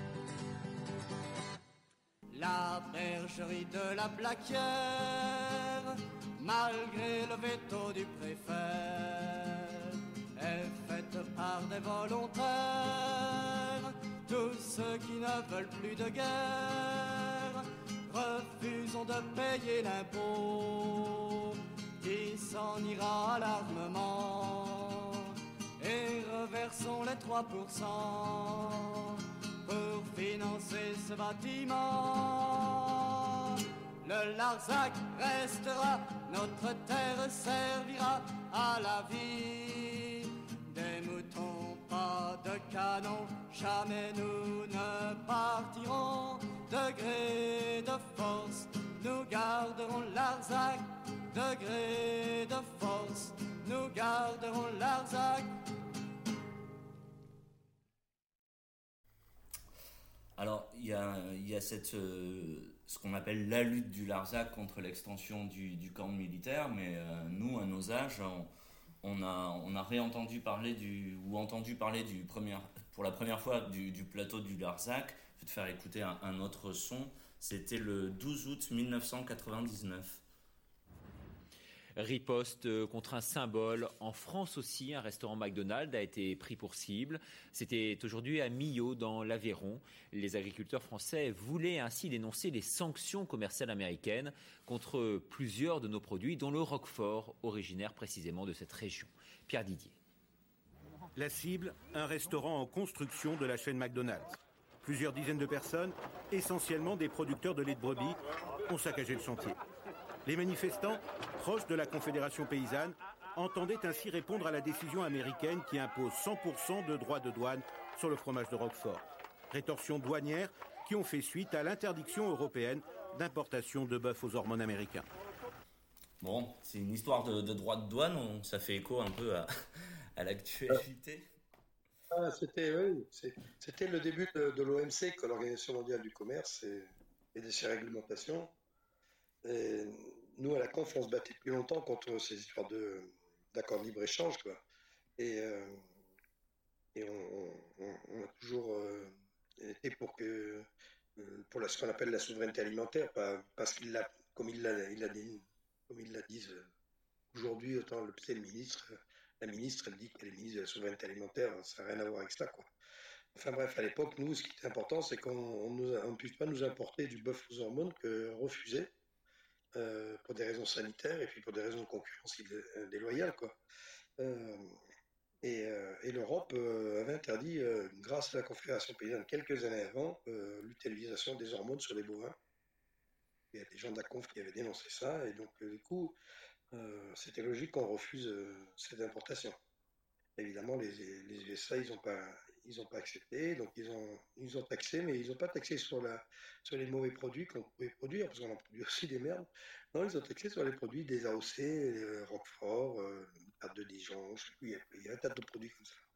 La bergerie de la Blaquière, malgré le veto du préfet, est faite par des volontaires. Tous ceux qui ne veulent plus de guerre, refusons de payer l'impôt qui s'en ira à l'armement, et reversons les trois pour cent pour financer ce bâtiment. Le Larzac restera, notre terre servira à la vie. Des moutons, pas de canons, jamais nous ne partirons. De gré de force, nous garderons Larzac. De gré de force, nous garderons Larzac. Alors, il y a, il y a cette, euh, ce qu'on appelle la lutte du Larzac contre l'extension du, du camp militaire, mais euh, nous, à nos âges, on, on, a, on a réentendu parler du, ou entendu parler du premier, pour la première fois du, du plateau du Larzac. Je vais te faire écouter un, un autre son. C'était le douze août mille neuf cent quatre-vingt-dix-neuf. Riposte contre un symbole. En France aussi, un restaurant McDonald's a été pris pour cible. C'était aujourd'hui à Millau, dans l'Aveyron. Les agriculteurs français voulaient ainsi dénoncer les sanctions commerciales américaines contre plusieurs de nos produits, dont le Roquefort, originaire précisément de cette région. Pierre Didier. La cible, un restaurant en construction de la chaîne McDonald's. Plusieurs dizaines de personnes, essentiellement des producteurs de lait de brebis, ont saccagé le chantier. Les manifestants, proches de la Confédération paysanne, entendaient ainsi répondre à la décision américaine qui impose cent pour cent de droits de douane sur le fromage de Roquefort. Rétorsions douanières qui ont fait suite à l'interdiction européenne d'importation de bœuf aux hormones américains. Bon, c'est une histoire de, de droits de douane, on, ça fait écho un peu à, à l'actualité. Ah, c'était, oui, c'était le début de, de l'O M C, l'Organisation mondiale du commerce, et, et de ses réglementations. Et nous, à la Conf, on se battait depuis longtemps contre ces histoires de, d'accords de libre-échange, quoi. Et, euh, et on, on, on a toujours euh, été pour que, pour la, ce qu'on appelle la souveraineté alimentaire, pas, parce qu'il l'a, comme il l'a, il l'a dit, comme ils la disent aujourd'hui, autant le, le ministre, la ministre, elle dit qu'elle est ministre de la souveraineté alimentaire, ça n'a rien à voir avec ça, quoi. Enfin bref, à l'époque, nous, ce qui était important, c'est qu'on ne puisse pas nous importer du bœuf aux hormones que refusé. Euh, pour des raisons sanitaires et puis pour des raisons de concurrence déloyale, quoi. Euh, et, euh, et l'Europe euh, avait interdit, euh, grâce à la Confédération paysanne quelques années avant, euh, l'utilisation des hormones sur les bovins. Il y a des gens de la Conf qui avaient dénoncé ça, et donc euh, du coup, euh, c'était logique qu'on refuse euh, cette importation. Évidemment, les, les U S A, ils n'ont pas, ils ont pas accepté, donc ils ont, ils ont taxé, mais ils n'ont pas taxé sur, la, sur les mauvais produits qu'on pouvait produire, parce qu'on en produit aussi des merdes. Non, ils ont taxé sur les produits des A O C, euh, Roquefort, euh, pâte de Dijon, je sais plus, il y, a, il y a un tas de produits comme ça.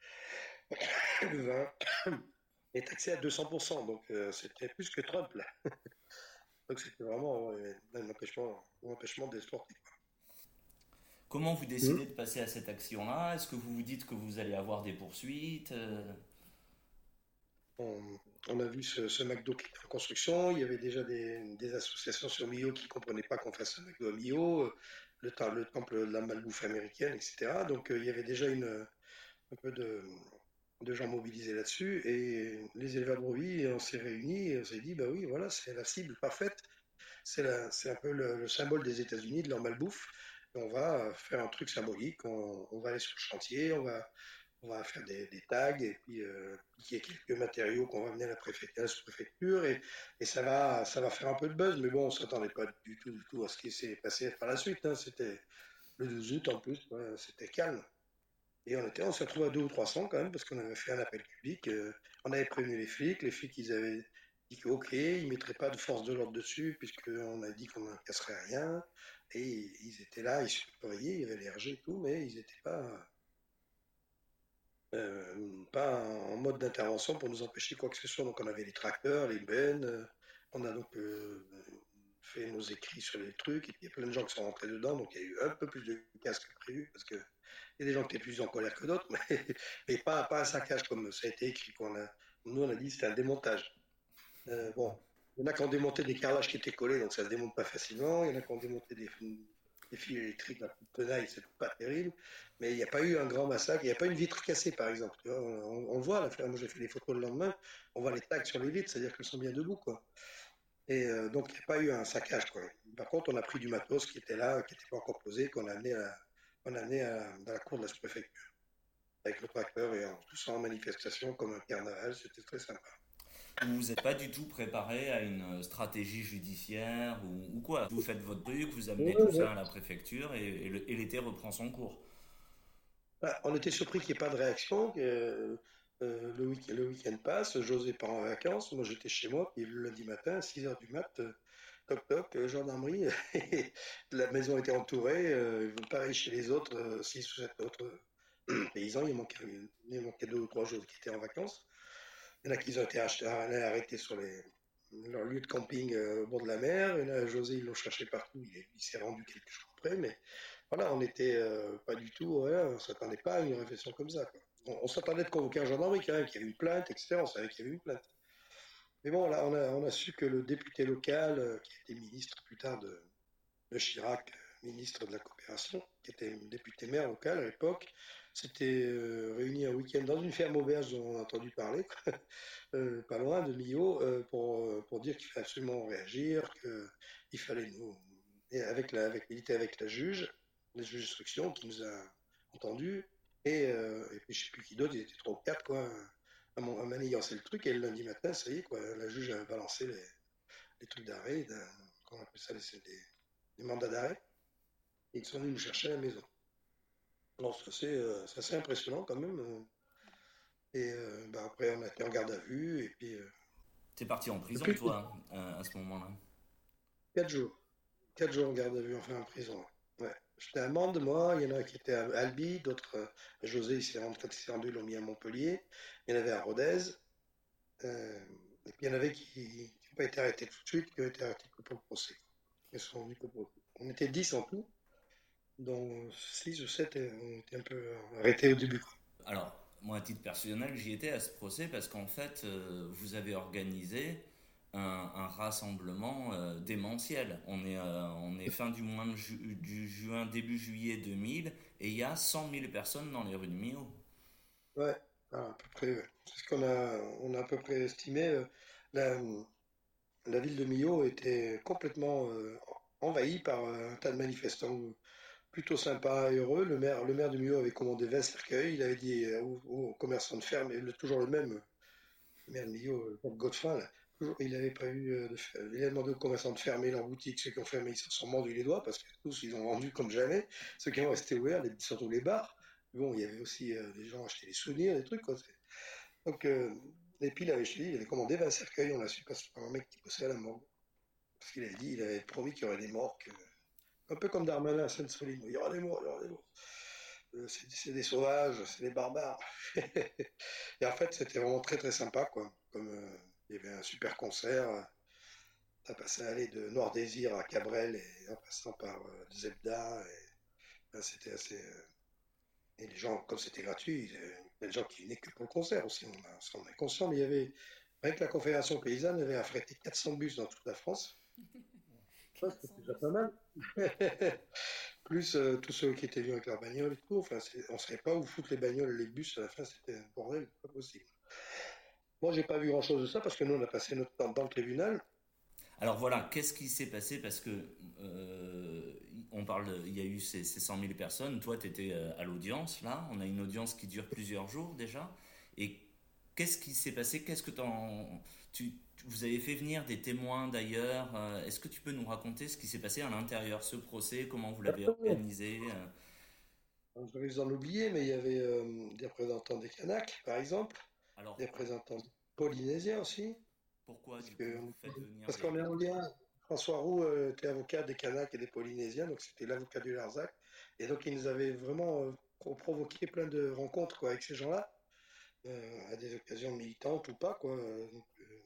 Le vin est taxé à deux cents pour cent, donc euh, c'était plus que Trump, là. Donc c'était vraiment euh, un empêchement, un empêchement d'exporter. Comment vous décidez de passer à cette action-là? Est-ce que vous vous dites que vous allez avoir des poursuites? on, on a vu ce, ce McDo qui était en construction. Il y avait déjà des, des associations sur Millau qui ne comprenaient pas qu'on fasse un McDo à Millau, le, le temple de la malbouffe américaine, et cetera. Donc euh, il y avait déjà une, un peu de, de gens mobilisés là-dessus. Et les éleveurs de brebis, on s'est réunis et on s'est dit, bah oui, voilà, c'est la cible parfaite. C'est, la, c'est un peu le, le symbole des États-Unis, de leur malbouffe. On va faire un truc symbolique, on, on va aller sur le chantier, on va, on va faire des, des tags, et puis euh, il y a quelques matériaux qu'on va amener à la préfecture, à la sous-préfecture, et, et ça, va, ça va faire un peu de buzz, mais bon, on ne s'attendait pas du tout, du tout à ce qui s'est passé par la suite. Hein. C'était le douze août en plus, ouais, c'était calme. Et on, était, on s'est retrouvé à deux ou trois cents quand même, parce qu'on avait fait un appel public, euh, on avait prévenu les flics, les flics ils avaient dit que, ok, ils ne mettraient pas de force de l'ordre dessus, puisqu'on a dit qu'on ne casserait rien. Et ils étaient là, ils surveillaient, il y avait les R G et tout, mais ils n'étaient pas, euh, pas en mode d'intervention pour nous empêcher quoi que ce soit. Donc on avait les tracteurs, les bennes, euh, on a donc euh, fait nos écrits sur les trucs, et puis il y a plein de gens qui sont rentrés dedans, donc il y a eu un peu plus de casques que prévu, parce qu'il y a des gens qui étaient plus en colère que d'autres, mais, mais pas, pas un saccage comme ça a été écrit. Qu'on a, nous on a dit que c'était un démontage. Euh, bon, il y en a qui ont démonté des carrelages qui étaient collés, donc ça se démonte pas facilement. Il y en a qui ont démonté des, des fils électriques, la tenaille, c'est pas terrible. Mais il n'y a pas eu un grand massacre. Il n'y a pas eu une vitre cassée, par exemple. Tu vois, on, on le voit, là, moi j'ai fait des photos le lendemain, on voit les tags sur les vitres, c'est-à-dire qu'elles sont bien debout, quoi. Et euh, donc il n'y a pas eu un saccage, quoi. Par contre, on a pris du matos qui était là, qui n'était pas encore posé, qu'on a amené, à, qu'on a amené à, dans la cour de la sous-préfecture. Avec le tracteur et en, tout ça en manifestation comme un carnaval, c'était très sympa. Vous n'êtes pas du tout préparé à une stratégie judiciaire ou, ou quoi? Vous faites votre truc, vous amenez ouais, tout ouais. ça à la préfecture et, et, le, et l'été reprend son cours. Ah, on était surpris qu'il n'y ait pas de réaction. Que, euh, le, week- le week-end passe, José part en vacances, moi j'étais chez moi, puis le lundi matin, à six heures du mat, euh, toc toc, euh, gendarmerie, la maison était entourée, euh, pareil chez les autres, six ou sept autres euh, paysans, il manquait, il manquait deux ou trois jours qui étaient en vacances. Il y en a qui ont été achetés, arrêtés sur les, leur lieu de camping euh, au bord de la mer. Et là, José, ils l'ont cherché partout. Il, il s'est rendu quelques jours après. Mais voilà, on n'était euh, pas du tout, ouais, on ne s'attendait pas à une réflexion comme ça, quoi. On, on s'attendait de convoquer un gendarmerie quand même, qu'il y avait une plainte, et cetera. On savait qu'il y avait une plainte. Mais bon, là, on a, on a su que le député local, euh, qui était ministre plus tard de, de Chirac, ministre de la coopération, qui était député maire local à l'époque, s'était euh, réuni un week-end dans une ferme auberge dont on a entendu parler, euh, pas loin de Millau, euh, pour, pour dire qu'il fallait absolument réagir, qu'il fallait nous. Et avec la, avec, il était avec la juge, la juge d'instruction qui nous a entendus, et, euh, et puis je ne sais plus qui d'autre, il était trois ou quatre, quoi, à, à manigancer le truc, et le lundi matin, ça y est, quoi, la juge a balancé les, les trucs d'arrêt, comment on appelle ça, les, des, des mandats d'arrêt. Et ils sont venus nous chercher à la maison. Alors, c'est assez, euh, c'est assez impressionnant quand même. euh. Et euh, bah, après, on a été en garde à vue. Et puis. Euh, T'es parti en prison, plus, toi, euh, à ce moment-là? Quatre jours. Quatre jours en garde à vue, enfin en prison. Ouais. J'étais à Mende, moi. Il y en a qui étaient à Albi, d'autres. Euh, José, il s'est rendu, quand il s'est rendu, ils l'ont mis à Montpellier. Il y en avait à Rodez. Euh, et puis il y en avait qui n'ont pas été arrêtés tout de suite, qui ont été arrêtés que pour le procès. Ils sont venus que pour le procès. On était dix en tout, dont six ou sept ont été un peu arrêtés au début. Alors, moi, à titre personnel, j'y étais à ce procès parce qu'en fait, euh, vous avez organisé un, un rassemblement euh, démentiel. On est, euh, on est fin du mois de ju- du juin, début juillet deux mille, et il y a cent mille personnes dans les rues de Millau. Ouais, à peu près. Ouais. C'est ce qu'on a, on a à peu près estimé. euh, La, la ville de Millau était complètement euh, envahie par euh, un tas de manifestants plutôt sympas et heureux. Le maire, le maire de Millau avait commandé vingt cercueils. Il avait dit euh, aux, aux commerçants de ferme, et le- toujours le même, euh, le maire de Millau, euh, Godefin, là, toujours, il avait pas eu euh, de, fer- il a demandé aux commerçants de fermer leurs boutiques. Ceux qui ont fermé, ils se sont mordus les doigts parce que tous, ils ont vendu comme jamais. Ceux qui ont resté ouverts, les, surtout les bars. Bon, il y avait aussi euh, des gens achetaient des souvenirs, des trucs, quoi. C'est- Donc, euh, et puis il avait, je te dis, il avait commandé vingt cercueils. On l'a su parce que par un mec qui bossait à la morgue. Parce qu'il avait dit, il avait promis qu'il y aurait des morts. Que- un peu comme Darmanin à Sainte-Soline. Il y aura des morts, il y aura des morts. Euh, c'est, c'est des sauvages, c'est des barbares. Et en fait, c'était vraiment très très sympa, quoi. Comme euh, il y avait un super concert. euh, Ça passait à aller de Noir Désir à Cabrel et en passant par euh, Zebda. Et, ben, c'était assez. euh, Et les gens, comme c'était gratuit, il y avait des gens qui venaient que pour le concert aussi. On, a, on est conscient, mais il y avait. Rien que la Confédération paysanne avait affrété quatre cents bus dans toute la France. Ça, c'était déjà pas mal. Plus euh, tous ceux qui étaient venus avec leur bagnole et tout. Enfin, c'est- on ne savait pas où foutre les bagnoles et les bus. À la fin, c'était un bordel, pas possible. Moi, j'ai pas vu grand-chose de ça parce que nous, on a passé notre temps dans le tribunal. Alors voilà, qu'est-ce qui s'est passé? Parce que euh, on parle, de- il y a eu ces, ces cent mille personnes. Toi, tu étais à l'audience, là. On a une audience qui dure plusieurs jours déjà. Et qu'est-ce qui s'est passé? Qu'est-ce que t'en, tu, vous avez fait venir des témoins d'ailleurs. Euh, Est-ce que tu peux nous raconter ce qui s'est passé à l'intérieur, ce procès, comment vous l'avez organisé? euh Je vais en oublier, mais il y avait euh, des représentants des Kanaks, par exemple, Alors, des représentants polynésiens aussi. Pourquoi, Parce du que, coup, vous faites venir parce des... qu'on est en lien. François Roux euh, était avocat des Kanaks et des Polynésiens, donc c'était l'avocat du Larzac. Et donc il nous avait vraiment euh, pro- provoqué plein de rencontres quoi, avec ces gens-là, euh, à des occasions militantes ou pas. Quoi. Euh, Donc, euh,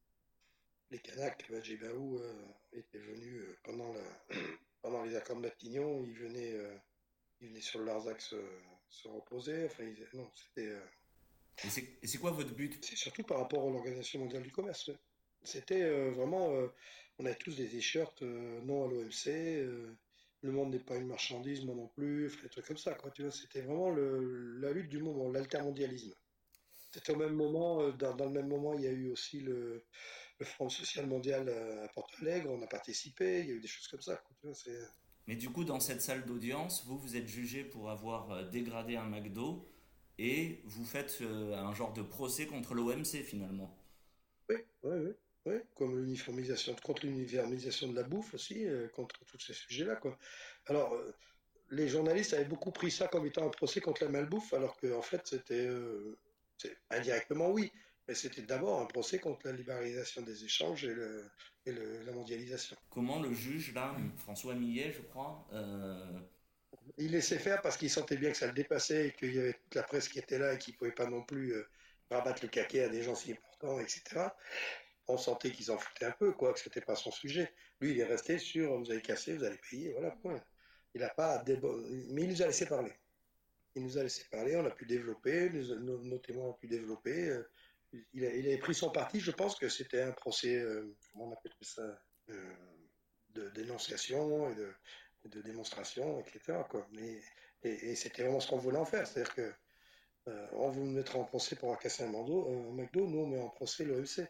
les Kanaks, Badjibaou euh, étaient venus euh, pendant, la, pendant les accords de Matignon, ils venaient, euh, ils venaient sur le Larzac se, se reposer. Enfin, ils- non, c'était. euh, Et c'est et c'est quoi votre but? C'est surtout par rapport à l'Organisation mondiale du commerce. Ouais. C'était euh, vraiment, euh, on avait tous des t-shirts euh, non à l'O M C, euh, le monde n'est pas une marchandise, moi non plus, enfin, des trucs comme ça, quoi, tu vois. C'était vraiment le, la lutte du moment, l'altermondialisme. C'était au même moment, euh, dans, dans le même moment, il y a eu aussi le, le Front social mondial euh, à Porto Alegre, on a participé, il y a eu des choses comme ça, quoi, tu vois, c'est... Mais du coup, dans cette salle d'audience, vous, vous êtes jugé pour avoir euh, dégradé un McDo et vous faites euh, un genre de procès contre l'O M C, finalement. Oui, oui, oui, oui, comme l'uniformisation, contre l'uniformisation de la bouffe aussi, euh, contre tous ces sujets-là, quoi. Alors, euh, les journalistes avaient beaucoup pris ça comme étant un procès contre la malbouffe, alors qu'en fait, c'était euh, c'est- indirectement oui, mais c'était d'abord un procès contre la libéralisation des échanges et, le, et le- la mondialisation. Comment le juge, là, François Millet, je crois, euh, Il laissait faire parce qu'il sentait bien que ça le dépassait et qu'il y avait toute la presse qui était là et qui ne pouvait pas non plus euh, rabattre le caquet à des gens si importants, et cetera. On sentait qu'ils en foutaient un peu, quoi, que c'était pas son sujet. Lui, il est resté sur vous avez cassé, vous allez payer, voilà, point. Il n'a pas débo... Mais il nous a laissé parler. Il nous a laissé parler, on a pu développer, nos, nos- nos témoins ont pu développer. euh, Il, a- il avait pris son parti, je pense que c'était un procès, euh, comment on appelle ça, euh, de dénonciation et de, de démonstration, et cetera, quoi. Mais, et, et c'était vraiment ce qu'on voulait en faire, c'est-à-dire que euh, on vous mettra en procès pour avoir cassé un, McDo, un McDo, nous on met en procès l'O M C.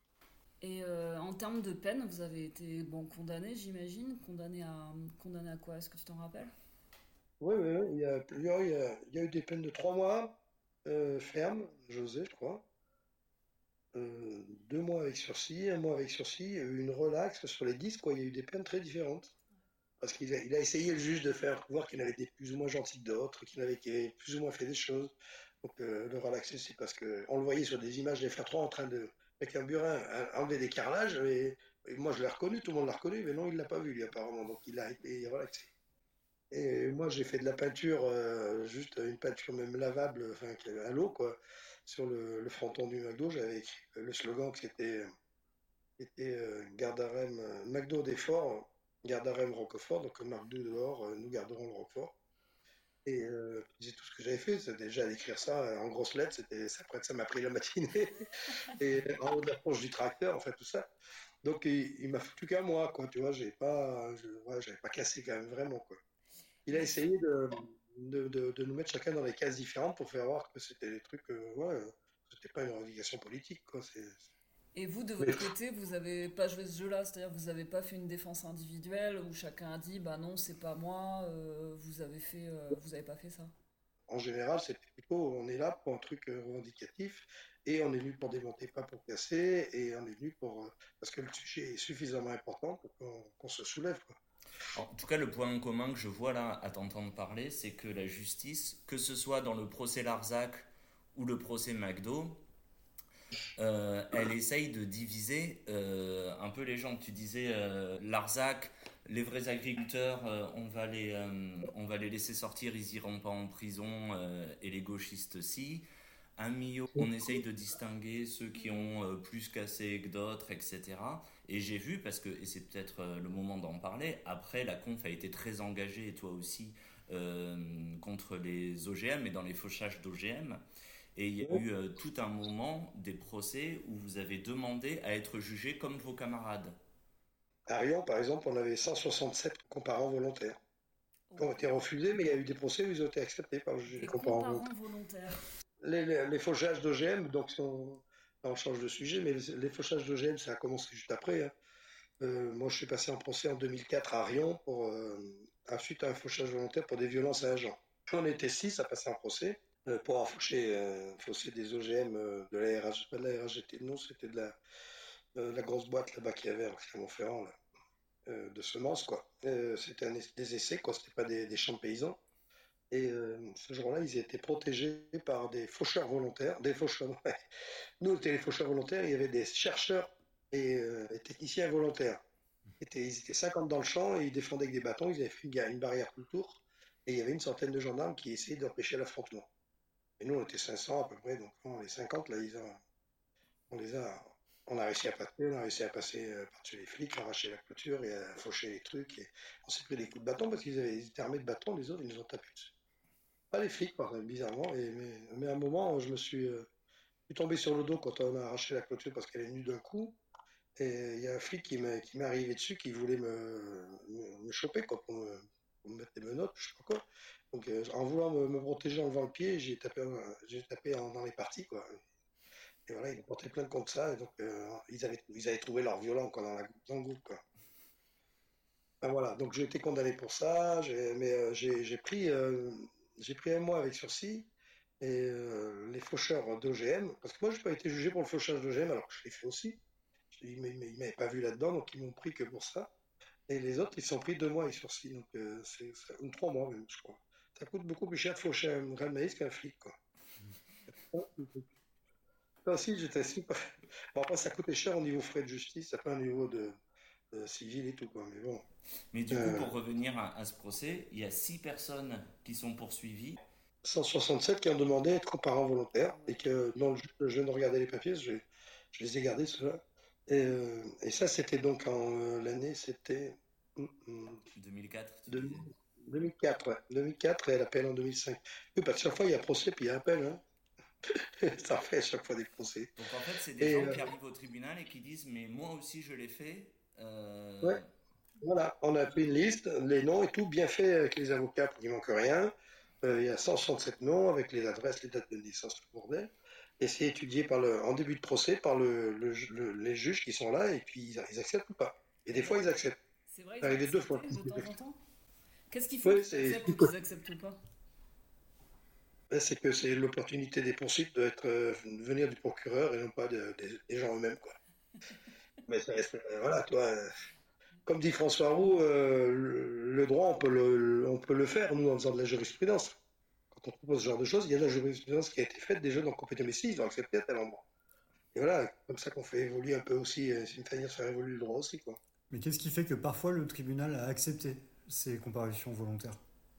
Et euh, en termes de peine, vous avez été bon, condamné, j'imagine. Condamné à, condamné à quoi? Est-ce que tu t'en rappelles? Oui, oui, oui, il y a, il y a, il y a- il y a eu des peines de trois mois euh, fermes, José, je crois. Euh, deux mois avec sursis, un mois avec sursis, il y a eu une relaxe sur les dix, quoi. Il y a eu des peines très différentes. Parce qu'il a, il a essayé, le juge, de faire voir qu'il avait été plus ou moins gentil que d'autres, qu'il avait, qu'il avait plus ou moins fait des choses. Donc, euh, le relaxer, c'est parce que on le voyait sur des images des frères trois en train de, avec un burin, à- enlever des carrelages, et, et moi je l'ai reconnu, tout le monde l'a reconnu, mais non, il l'a pas vu, lui, apparemment. Donc, il a été relaxé. Et moi, j'ai fait de la peinture, euh, juste une peinture même lavable, enfin, à l'eau, quoi, sur le, le fronton du McDo. J'avais écrit le slogan qui était, qui était euh, Gardarem, euh, McDo d'effort, Gardarem Roquefort. Donc, McDo dehors, euh, nous garderons le Roquefort. Et euh, c'est tout ce que j'avais fait, c'est déjà d'écrire ça euh, en grosses lettres. C'était, ça, après, ça m'a pris la matinée. Et en haut de la planche du tracteur, en fait, tout ça. Donc, il, il m'a foutu qu'à moi, quoi, tu vois, j'ai pas, je, ouais, j'avais pas cassé quand même vraiment, quoi. Il a essayé de, de, de- de nous mettre chacun dans des cases différentes pour faire voir que c'était des trucs, euh, ouais, euh, c'était pas une revendication politique, quoi. C'est, Et vous, de mais votre côté, vous avez pas joué ce jeu-là, c'est-à-dire vous avez pas fait une défense individuelle où chacun a dit bah non, c'est pas moi, euh, vous avez fait, euh, vous avez pas fait ça. en général, c'était plutôt, on est là pour un truc euh, revendicatif et on est venu pour démonter, pas pour casser, et on est venu pour, euh, parce que le sujet est suffisamment important pour qu'on qu'on se soulève, quoi. En tout cas, le point commun que je vois là à t'entendre parler, c'est que la justice, que ce soit dans le procès Larzac ou le procès McDo, euh, elle essaye de diviser euh, un peu les gens. Tu disais euh, Larzac, les vrais agriculteurs, euh, on va les, euh, on va les laisser sortir, ils iront pas en prison, euh, et les gauchistes aussi. Un Millau, on essaye de distinguer ceux qui ont euh, plus cassé que d'autres, et cetera. Et j'ai vu, parce que, et c'est peut-être euh, le moment d'en parler, après la conf a été très engagée, et toi aussi, euh, contre les O G M et dans les fauchages d'O G M. Et il y a eu euh, tout un moment des procès où vous avez demandé à être jugé comme vos camarades. À Rion, par exemple, on avait cent soixante-sept comparants volontaires qui ont été refusés, mais il y a eu des procès où ils ont été acceptés par le juge des Des comparants comparants volontaires. volontaires. Les, les, les fauchages d'O G M, donc si on, là, on change de sujet, mais les, les fauchages d'O G M, ça a commencé juste après, hein. Euh, moi, je suis passé en procès en deux mille quatre à Rion pour, euh, suite à un fauchage volontaire pour des violences à agents. On était six à passer en procès euh, pour avoir fauché, euh, faussé des O G M euh, de la R H, pas de la R H G T, non, c'était de la, euh, la grosse boîte là-bas qu'il y avait à Clermont-Ferrand, là, euh, de semences, quoi. Euh, c'était un, des essais, quoi, c'était pas des, des champs de paysans. Et euh, ce jour-là, ils étaient protégés par des faucheurs volontaires, des faucheurs, ouais. Nous, on était les faucheurs volontaires, il y avait des chercheurs et euh, et techniciens volontaires. Ils étaient, ils étaient cinquante dans le champ et ils défendaient avec des bâtons. Ils avaient fait une, ga- une barrière tout autour et il y avait une centaine de gendarmes qui essayaient d'empêcher l'affrontement. Et nous, on était cinq cents à peu près, donc non, les cinquante, là, ils ont, on les a, on a réussi à passer, on a réussi à passer euh, par-dessus les flics, à arracher la clôture et à faucher les trucs. Et on s'est pris des coups de bâton parce qu'ils avaient, ils étaient armés de bâtons, les autres, ils nous ont tapé dessus. Pas les flics, par contre, bizarrement. Et, mais, mais à un moment, je me suis, euh, je suis tombé sur le dos quand on a arraché la clôture parce qu'elle est venue d'un coup. Et il y a un flic qui m'est qui m'est arrivé dessus, qui voulait me, me, me choper, quoi, pour me, pour me mettre des menottes, je sais pas quoi. Donc, euh, en voulant me, me protéger en levant le pied, j'ai tapé, un- j'ai tapé en- dans les parties, quoi. Et voilà, ils ont porté plainte contre ça. Et donc, euh, ils avaient, ils avaient trouvé leur violent, quoi, dans, la, dans le groupe, quoi. Ben voilà, donc j'ai été condamné pour ça, j'ai- mais euh, j'ai j'ai pris, euh, j'ai pris un mois avec sursis. Et euh, les faucheurs d'O G M, parce que moi, j'ai pas été jugé pour le fauchage d'O G M, alors que je l'ai fait aussi. Ils ne m'avaient pas vu là-dedans, donc ils m'ont pris que pour ça. Et les autres, ils sont pris deux mois avec sursis, donc euh, c'est c'est- ou trois mois même, je crois. Ça coûte beaucoup plus cher de faucher un grain de maïs qu'un flic, quoi. Ça aussi, j'étais super. Bon, après, ça coûtait cher au niveau frais de justice, ça pas au niveau de, de civil et tout, quoi. Mais bon. Mais du coup, Euh, pour revenir à, à ce procès, il y a six personnes qui sont poursuivies. cent soixante-sept qui ont demandé à être parents volontaires et que, non, je, je viens de regarder les papiers, je, je les ai gardés, ceux-là. Et, euh, et ça, c'était donc en euh, l'année, c'était. hum, hum, deux mille quatre, tu deux- disais. deux mille quatre, ouais. deux mille quatre et elle appelle en deux mille cinq. Oui, parce que chaque fois il y a procès puis il y a appel. Hein. Ça fait à chaque fois des procès. Donc en fait, c'est des Et gens euh, qui arrivent au tribunal et qui disent mais moi aussi je l'ai fait. ouais, Euh, voilà, on a pris une liste, les noms et tout, bien fait avec les avocats pour qu'il ne manque rien. Euh, il y a cent soixante-sept noms avec les adresses, les dates de naissance, le bordel. Et c'est étudié par le, en début de procès par le, le ju- le- les juges qui sont là et puis ils, ils acceptent ou pas. Et des fois ils acceptent. C'est vrai, C'est ils ont arrivé deux fois. accepté de temps en temps. Qu'est-ce qu'il faut Oui, qu'ils c'est acceptent ou qu'ils acceptent pas? c'est que c'est l'opportunité des poursuites de être, euh, venir du procureur et non pas de- des des gens eux-mêmes, quoi. Mais ça reste, euh, voilà, toi, euh, comme dit François Roux, euh, le, le droit, on peut le, on peut le faire, nous, en faisant de la jurisprudence. Quand on propose ce genre de choses, il y a de la jurisprudence qui a été faite déjà dans Compétent Messie, ils ont accepté à tel endroit. Et voilà, comme ça qu'on fait évoluer un peu aussi, euh, c'est une manière de faire évoluer le droit aussi, quoi. Mais qu'est-ce qui fait que parfois le tribunal a accepté ces comparutions volontaires?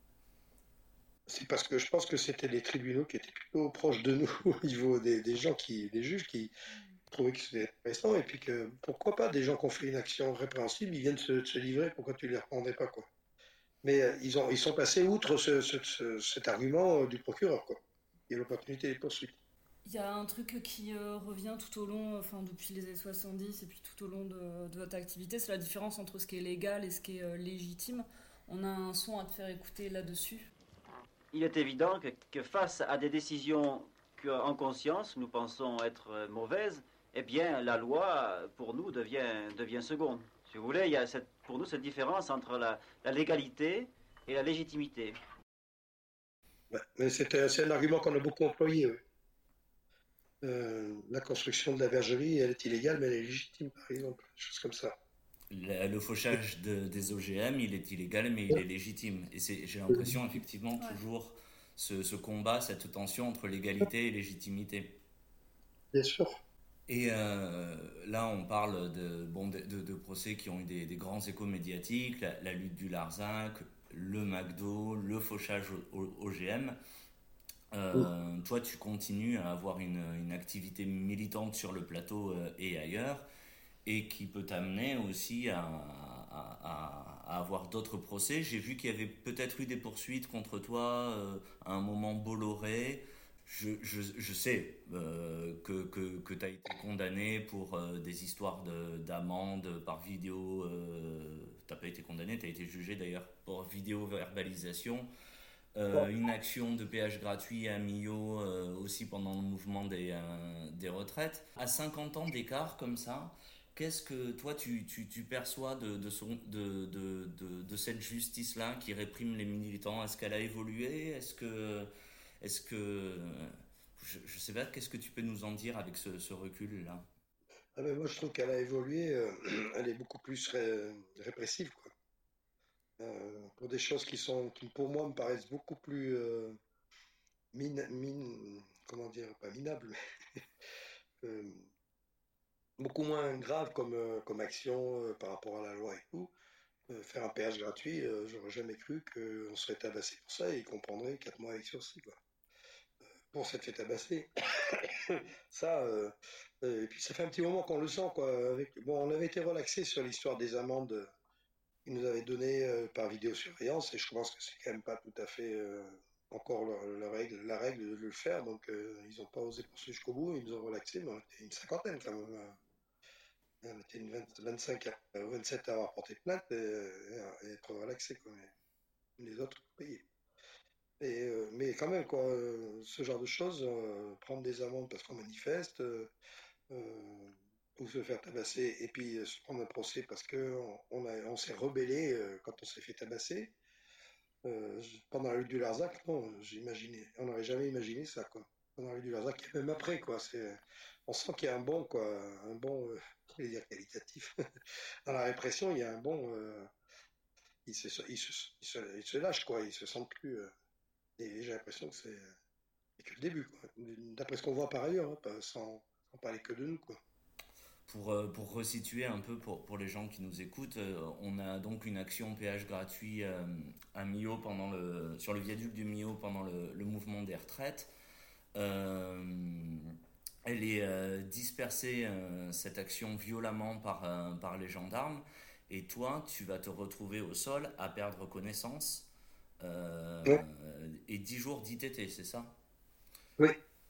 C'est parce que je pense que c'était des tribunaux qui étaient plutôt proches de nous au niveau des, des gens qui, des juges qui trouvaient que c'était intéressant et puis que pourquoi pas des gens qui ont fait une action répréhensible, ils viennent se, se livrer, pourquoi tu les reprendrais pas, quoi. Mais euh, ils ont, ils sont passés outre ce, ce- ce- cet argument euh, du procureur, quoi. Il y a l'opportunité des poursuites. Il y a un truc qui euh, revient tout au long, enfin depuis les années soixante-dix et puis tout au long de, de votre activité, c'est la différence entre ce qui est légal et ce qui est euh, légitime. On a un son à te faire écouter là-dessus. Il est évident que, que face à des décisions qu'en conscience nous pensons être euh, mauvaises, eh bien la loi pour nous devient, devient seconde. Si vous voulez, il y a cette, pour nous cette différence entre la, la légalité et la légitimité. Ouais. Mais c'est un, c'est un argument qu'on a beaucoup employé. Ouais. Euh, la construction de la bergerie, elle est illégale, mais elle est légitime, par exemple. Des choses comme ça. le, le fauchage de- des O G M, il est illégal, mais il est légitime. Et c'est, j'ai l'impression, effectivement, Ouais. toujours ce, ce combat, cette tension entre légalité et légitimité. Bien sûr. Et euh, là, on parle de, bon, de, de- de procès qui ont eu des, des grands échos médiatiques, la, la lutte du Larzac, le McDo, le fauchage au, au- O G M. Euh, toi, tu continues à avoir une, une activité militante sur le plateau euh, et ailleurs, et qui peut t'amener aussi à, à- à- à avoir d'autres procès. J'ai vu qu'il y avait peut-être eu des poursuites contre toi euh, à un moment Bolloré. Je, je, je sais euh, que, que, que tu as été condamné pour euh, des histoires de, d'amende par vidéo. Euh, tu n'as pas été condamné, tu as été jugé d'ailleurs pour vidéo-verbalisation. Euh, une action de péage gratuit à Millau euh, aussi pendant le mouvement des, euh, des retraites. À cinquante ans d'écart comme ça, qu'est-ce que toi tu, tu, tu perçois de, de, son- de, de, de, de cette justice-là qui réprime les militants? Est-ce qu'elle a évolué? Est-ce que, est-ce que, je, je sais pas, qu'est-ce que tu peux nous en dire avec ce, ce recul-là? Ah ben, moi, je trouve qu'elle a évolué. Euh, elle est beaucoup plus ré- répressive, quoi. Euh, pour des choses qui sont, qui pour moi me paraissent beaucoup plus euh, mine, mine, comment dire, pas minables, mais euh, beaucoup moins grave comme, euh, comme action euh, par rapport à la loi et tout. Euh, faire un péage gratuit, euh, j'aurais jamais cru qu'on serait tabassé pour ça et ils comprendraient quatre mois avec sursis, quoi. Pour s'être fait tabasser. ça, euh, euh, et puis ça fait un petit moment qu'on le sent, quoi. Avec, bon, on avait été relaxé sur l'histoire des amendes qu'ils nous avaient données euh, par vidéosurveillance et je pense que c'est quand même pas tout à fait euh, encore leur, leur règle, la règle de le faire, donc euh, ils n'ont pas osé poursuivre jusqu'au bout, ils nous ont relaxé, mais on était une cinquantaine quand même. Hein. On était une vingt, vingt-cinq à vingt-sept à avoir porté plainte et, et être relaxé, quoi. Mais les autres payaient. Et, euh, mais quand même, quoi, euh, ce genre de choses, euh, prendre des amendes parce qu'on manifeste, euh, euh, ou se faire tabasser, et puis euh, se prendre un procès parce qu'on on a- on s'est rebellé euh, quand on s'est fait tabasser, euh, j- pendant la lutte du Larzac, non, j'imaginais, on n'aurait jamais imaginé ça, quoi. Pendant la lutte du Larzac, et même après, quoi, c'est, on sent qu'il y a un bon, quoi, un bon, euh, je vais dire qualitatif. Dans la répression, il y a un bon, euh, ils se, ils se, ils se, ils se lâchent, quoi, ils se sentent plus, euh, et j'ai l'impression que c'est c'est que le début, quoi. D'après ce qu'on voit par ailleurs, hein, pas- sans, sans parler que de nous, quoi. Pour, euh, pour resituer un peu pour, pour les gens qui nous écoutent, euh, on a donc une action péage gratuit euh, à Millau pendant le, sur le viaduc du Millau pendant le, le mouvement des retraites. Euh, elle est euh, dispersée, euh, cette action, violemment par, euh, par les gendarmes. Et toi, tu vas te retrouver au sol à perdre connaissance. Euh, Ouais. et dix jours d'I T T, c'est ça? Oui.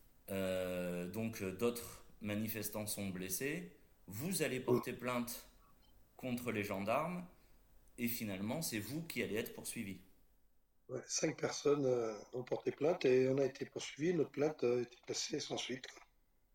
Euh, donc euh, d'autres manifestants sont blessés. Vous allez porter plainte contre les gendarmes et finalement c'est vous qui allez être poursuivi. Ouais, cinq personnes euh, ont porté plainte et on a été poursuivis. Notre plainte a été placée sans suite, quoi.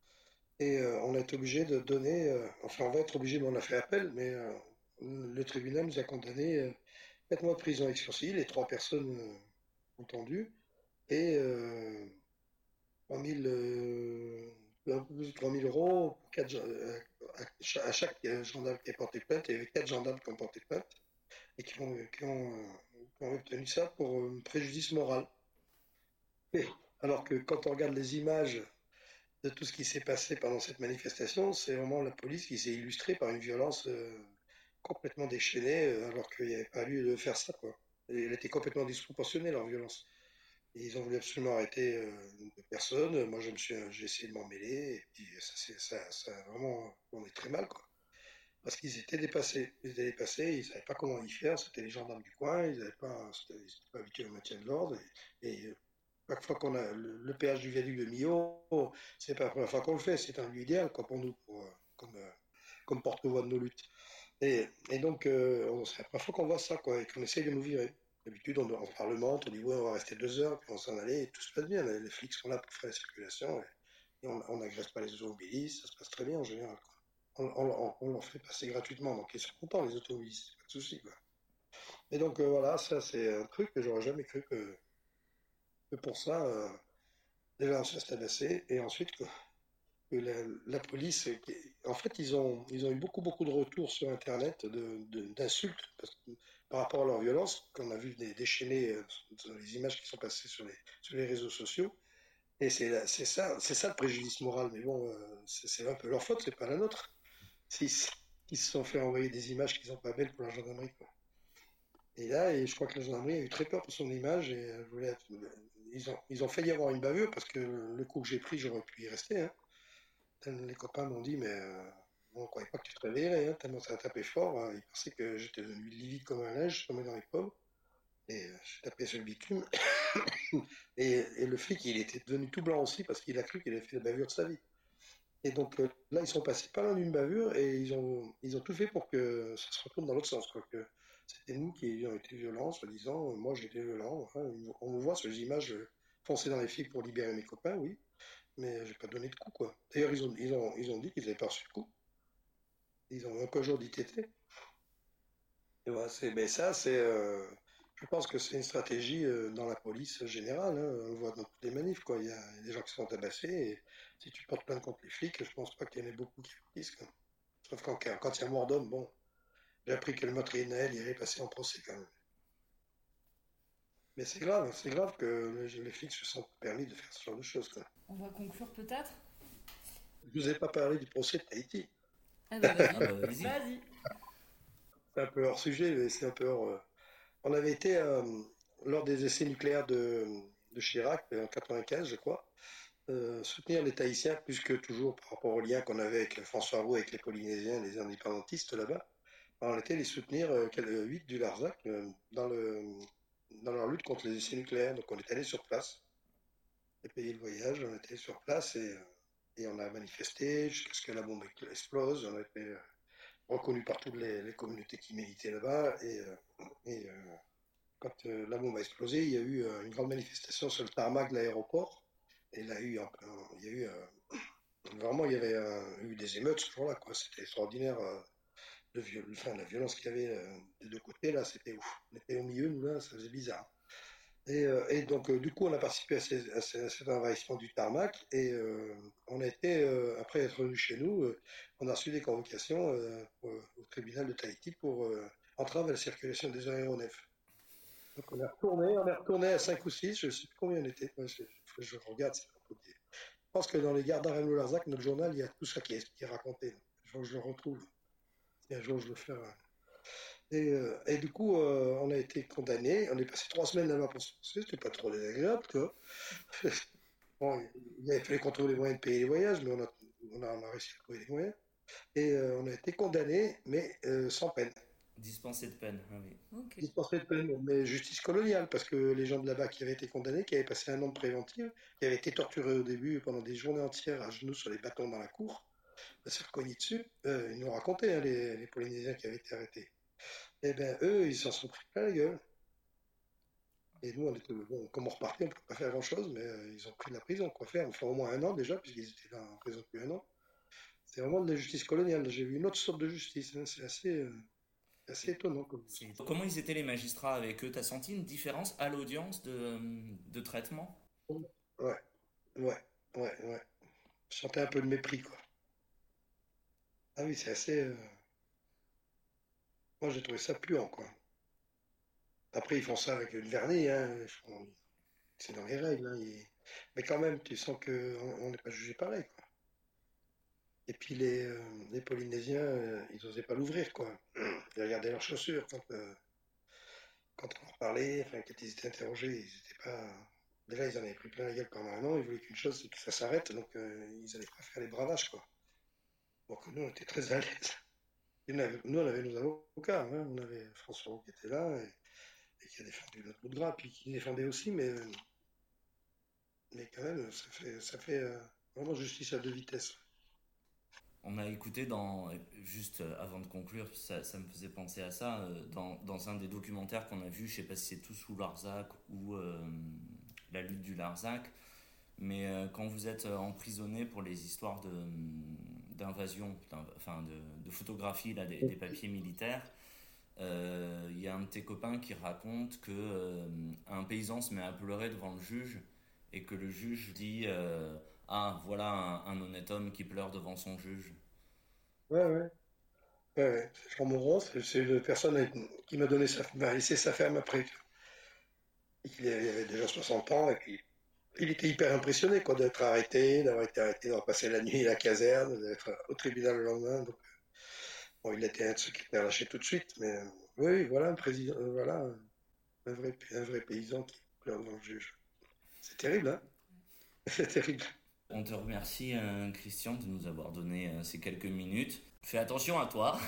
Et euh, on a été obligé de donner, euh, enfin on va être obligé, mais on a fait appel, mais euh, le tribunal nous a condamné euh, quatre mois de prison avec sursis, les trois personnes euh, entendues, et euh, trois mille, euh, un peu plus de trois mille euros pour quatre, gen- euh, à, cha- à chaque euh, gendarme qui a porté plainte. Il y avait quatre gendarmes qui ont porté plainte et qui ont, qui ont, euh, qui ont obtenu ça pour euh, préjudice moral. Et alors que quand on regarde les images de tout ce qui s'est passé pendant cette manifestation, c'est vraiment la police qui s'est illustrée par une violence euh, complètement déchaînée, euh, alors qu'il n'y avait pas lieu de faire ça, quoi. Et elle était complètement disproportionnée, leur violence. Et ils ont voulu absolument arrêter euh, personne. Moi, je me suis, j'ai essayé de m'en mêler, et puis ça, c'est, ça, ça vraiment, on est très mal, quoi. Parce qu'ils étaient dépassés. Ils étaient dépassés, ils ne savaient pas comment y faire. C'était les gendarmes du coin, ils n'étaient pas, c'était- ils n'étaient pas habitués au maintien de l'ordre. Et, et euh, chaque fois qu'on a le, le péage du viaduc de Millau, c'est pas la première fois qu'on le fait. C'est un lieu idéal, quoi, pour nous, pour, euh, comme, euh, comme porte-voix de nos luttes. Et, et donc, euh, on- c'est la première fois qu'on voit ça, quoi, et qu'on essaye de nous virer. D'habitude, on, on parlemente, on dit ouais, on va rester deux heures, puis on s'en allait, et tout se passe bien. Les, les flics sont là pour faire la circulation, et, et on n'agresse pas les automobilistes, ça se passe très bien en général, quoi. On, on, on leur fait passer gratuitement, donc ils sont contents, les automobilistes, pas de souci, quoi. Et donc, euh, voilà, ça, c'est un truc que j'aurais jamais cru que, que pour ça, euh, déjà, on se fasse tabasser, et ensuite, que, que la, la police, qui- en fait, ils ont, ils ont eu beaucoup, beaucoup de retours sur Internet de, de- d'insultes parce que, par rapport à leur violence, qu'on a vu des, déchaîner euh, sur les images qui sont passées sur les, sur les réseaux sociaux. Et c'est, la- c'est ça, c'est ça le préjudice moral. Mais bon, euh, c'est, c'est un peu leur faute, c'est pas la nôtre. S'ils, ils se sont fait envoyer des images qui sont pas belles pour la gendarmerie, quoi. Et là, et je crois que la gendarmerie a eu très peur pour son image et euh, voulait être- ils ont, ils ont failli avoir une bavure parce que le coup que j'ai pris, j'aurais pu y rester, hein. Les copains m'ont dit, mais euh, on ne croyait pas que tu te réveillerais, hein, tellement ça a tapé fort. Hein. Ils pensaient que j'étais devenu livide comme un linge, je tombais dans les pommes. Et euh, j'ai tapé sur le bitume. et, et le flic, il était devenu tout blanc aussi parce qu'il a cru qu'il avait fait la bavure de sa vie. Et donc euh, là, ils sont passés pas loin d'une bavure et ils ont, ils ont tout fait pour que ça se retourne dans l'autre sens, quoi, que c'était nous qui ayons été violents, soi-disant. Moi, j'étais violent. Hein. On me voit sur les images euh, foncer dans les flics pour libérer mes copains, oui. Mais j'ai pas donné de coup, quoi. D'ailleurs, ils ont, ils ont, ils ont dit qu'ils avaient pas reçu de coup. Ils ont un jour d'I T T. Et voilà, c'est, mais ça, c'est, euh, je pense que c'est une stratégie euh, dans la police générale. Hein. On le voit dans toutes les manifs, quoi. Il y a des gens qui sont tabassés. Et si tu portes plainte contre les flics, je pense pas qu'il y en ait beaucoup qui disent, quoi. Sauf quand, quand il y a mort d'homme, bon, j'ai appris que le meurtrier de Naël, il allait passer en procès, quand même. Mais c'est grave, c'est grave que les, les flics se sentent permis de faire ce genre de choses, quoi. On va conclure peut-être. Je vous ai pas parlé du procès de Tahiti. Ah bah, vas-y. Ah bah, vas-y. Vas-y. C'est un peu hors sujet, mais c'est un peu hors. euh, On avait été, euh, lors des essais nucléaires de, de Chirac, en quatre-vingt-quinze, je crois, euh, soutenir les Tahitiens, plus que toujours par rapport au lien qu'on avait avec François Roux, avec les Polynésiens, les indépendantistes là-bas. On était les soutenir, euh, quel- euh, huit du Larzac, euh, dans, le, dans leur lutte contre les essais nucléaires. Donc on est allé sur place, et payé le voyage, on était sur place et, euh, et on a manifesté jusqu'à ce que la bombe explose. On a été euh, reconnu par toutes les, les communautés qui militaient là-bas. Et, euh, et, euh, quand euh, la bombe a explosé, il y a eu euh, une grande manifestation sur le tarmac de l'aéroport. Et il y a eu, un- un- il y a eu euh, vraiment, il y avait euh, eu des émeutes ce jour-là, quoi. C'était extraordinaire. euh, de viol- enfin, la violence qu'il y avait euh, des deux côtés, là, c'était ouf. On était au milieu, nous, là, ça faisait bizarre. Et, euh, et donc, euh, du coup, on a participé à, ces- à ces- à cet envahissement du tarmac. Et euh, on a été, euh, après être revenu chez nous, euh, on a reçu des convocations euh, au, au tribunal de Tahiti pour euh, entrave à la circulation des aéronefs. Donc, on est retourné, on est retourné à cinq ou six, je ne sais plus combien on était. Ouais, je, je- je regarde, c'est pas possible. Je pense que dans les gares d'Arène Larzac, notre journal, il y a tout ça qui est, qui est raconté. Il faut que je le retrouve. Si un jour je veux faire. un- Et, euh, et du coup, euh, on a été condamnés. On est passé trois semaines là-bas pour se passer. C'était pas trop désagréable, tu vois. Bon, il avait fallu qu'on trouve les moyens de payer les voyages, mais on a, on a, on a réussi à trouver les moyens. Et euh, on a été condamnés, mais euh, sans peine. Dispensé de peine, ah oui. Ok. Dispensé de peine, mais justice coloniale, parce que les gens de là-bas qui avaient été condamnés, qui avaient passé un an de préventive, qui avaient été torturés au début pendant des journées entières à genoux sur les bâtons dans la cour, à se faire cogner dessus, euh, ils nous racontaient, hein, les, les Polynésiens qui avaient été arrêtés. Eh bien, eux, ils s'en sont pris plein la gueule. Et nous, on était, bon, comme on repartait, on ne pouvait pas faire grand-chose, mais euh, ils ont pris de la prison, quoi faire. Enfin, au moins un an déjà, puisqu'ils étaient là en prison depuis un an. C'est vraiment de la justice coloniale. J'ai vu une autre sorte de justice, hein. C'est assez, euh, assez étonnant. Comme... Comment ils étaient les magistrats avec eux? T'as senti une différence à l'audience de, de traitement? Ouais, ouais, ouais, ouais. Je sentais un peu de mépris, quoi. Ah oui, c'est assez. euh, Moi, j'ai trouvé ça puant, quoi. Après, ils font ça avec une vernis, hein. Ils font- C'est dans les règles, hein. Ils- Mais quand même, tu sens qu'on on n'est pas jugé pareil, quoi. Et puis les, euh, les Polynésiens, euh, ils n'osaient pas l'ouvrir, quoi. Ils regardaient leurs chaussures quand, euh, quand on leur parlait, enfin, quand ils étaient interrogés, ils étaient pas. Déjà, ils en avaient pris plein la gueule pendant un an, ils voulaient qu'une chose, c'est que ça s'arrête, donc euh, ils n'allaient pas faire les bravages, quoi. Donc nous, on était très à l'aise. Et on avait- Nous, on avait nos avocats, hein. On avait François Roux qui était là et, et qui a défendu notre bout de gras, puis qui défendait aussi, mais, euh, mais quand même, ça fait, ça fait euh, vraiment justice à deux vitesses. On a écouté dans, juste avant de conclure, ça, ça me faisait penser à ça, euh, dans, dans un des documentaires qu'on a vu, je sais pas si c'est Tout sous Larzac ou euh, La lutte du Larzac, mais euh, quand vous êtes emprisonné pour les histoires de, d'invasion, d'in- enfin de, de photographie là, des, des papiers militaires, euh, il y a un de tes copains qui raconte que euh, un paysan se met à pleurer devant le juge et que le juge dit euh, ah, voilà un, un honnête homme qui pleure devant son juge. Ouais, ouais. Ouais, ouais. C'est Jean Moreau, c'est c'est une personne avec- qui m'a donné sa, m'a laissé sa ferme après. Il avait déjà soixante ans et puis il était hyper impressionné quoi, d'être arrêté, d'avoir été arrêté, d'avoir passé la nuit à la caserne, d'être au tribunal le lendemain. Donc, bon, il était un de ceux qui étaient relâché tout de suite, mais euh, oui, oui, voilà un président, euh, voilà un vrai, un vrai paysan qui pleure devant le juge. C'est terrible, hein? C'est terrible. On te remercie, euh, Christian, de nous avoir donné euh, ces quelques minutes. Fais attention à toi.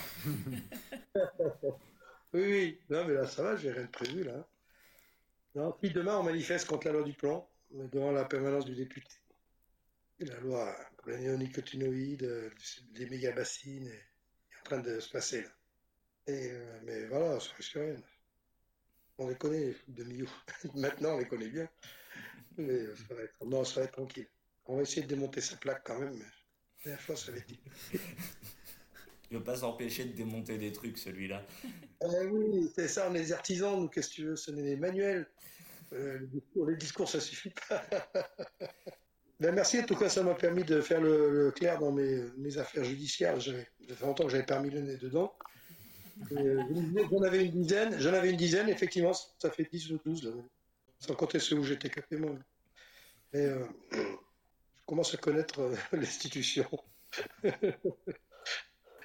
Oui, oui, non, mais là ça va, j'ai rien de prévu là. Non, puis demain on manifeste contre la loi du plan, euh, devant la permanence du député. Et la loi pour les néonicotinoïdes, euh, les méga-bassines, est est en train de se passer là. Et, euh, mais voilà, ça risque rien. On les connaît, les flics de Millau. Maintenant, on les connaît bien. Mais euh, ça va être, non, ça va être tranquille. On va essayer de démonter sa plaque quand même, mais la dernière fois, ça va être. Il ne veut pas s'empêcher de démonter des trucs, celui-là. Eh oui, c'est ça, on est des artisans, nous, qu'est-ce que tu veux, ce n'est des manuels. Euh, les, discours, les discours, ça suffit pas. Ben, merci, en tout cas, ça m'a permis de faire le, le clair dans mes, mes affaires judiciaires. J'avais, ça fait longtemps que j'avais pas mis le nez dedans. Et, euh, j'en avais une dizaine, j'en avais une dizaine, effectivement, ça fait dix ou douze, là, sans compter ceux où j'étais capé moi. Mais euh, je commence à connaître euh, l'institution.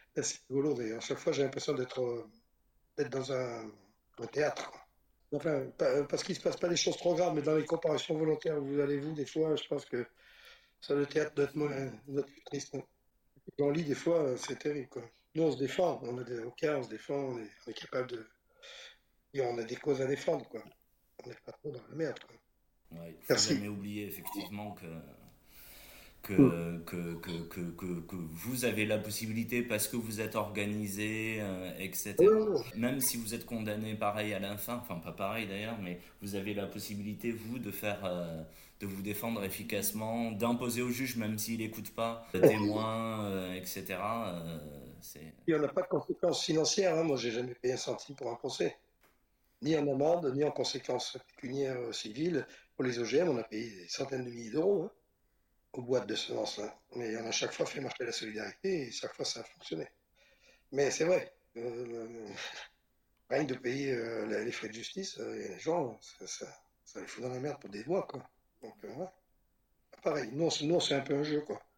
C'est rigolo d'ailleurs. Chaque fois, j'ai l'impression d'être euh, d'être dans un, un théâtre, quoi. Enfin, pas- parce qu'il ne se passe pas des choses trop graves, mais dans les comparaisons volontaires où vous allez, vous, des fois, je pense que ça, le théâtre doit être, moins- doit être plus triste. Quand on lit, des fois, euh, c'est terrible, quoi. Nous, on se défend, on a des avocats, on se défend, on est, on est capable de. Et on a des causes à défendre, quoi. On n'est pas trop dans la merde, quoi. Ouais, il faut Merci. jamais oublier effectivement que, que, Mm. que, que, que, que- que vous avez la possibilité, parce que vous êtes organisé, euh, et cetera. Oui, Même si vous êtes condamné pareil à la fin, enfin pas pareil d'ailleurs, mais vous avez la possibilité, vous, de faire, euh, de vous défendre efficacement, d'imposer au juge, même s'il n'écoute pas, de témoins, euh, et cetera. euh, c'est... Et on n'a pas de conséquences financières, hein. Moi, j'ai jamais payé un centime pour un procès. Ni en amende, ni en conséquences pécuniaires euh, civiles. Pour les O G M, on a payé des centaines de milliers d'euros, hein, aux boîtes de semences-là. Mais on a chaque fois fait marcher la solidarité et chaque fois ça a fonctionné. Mais c'est vrai, euh, rien que de payer euh, les les frais de justice, euh, et les gens, ça, ça, ça les fout dans la merde pour des mois, quoi. Donc, euh, ouais. Pareil, nous, c'est- nous, c'est un peu un jeu, quoi.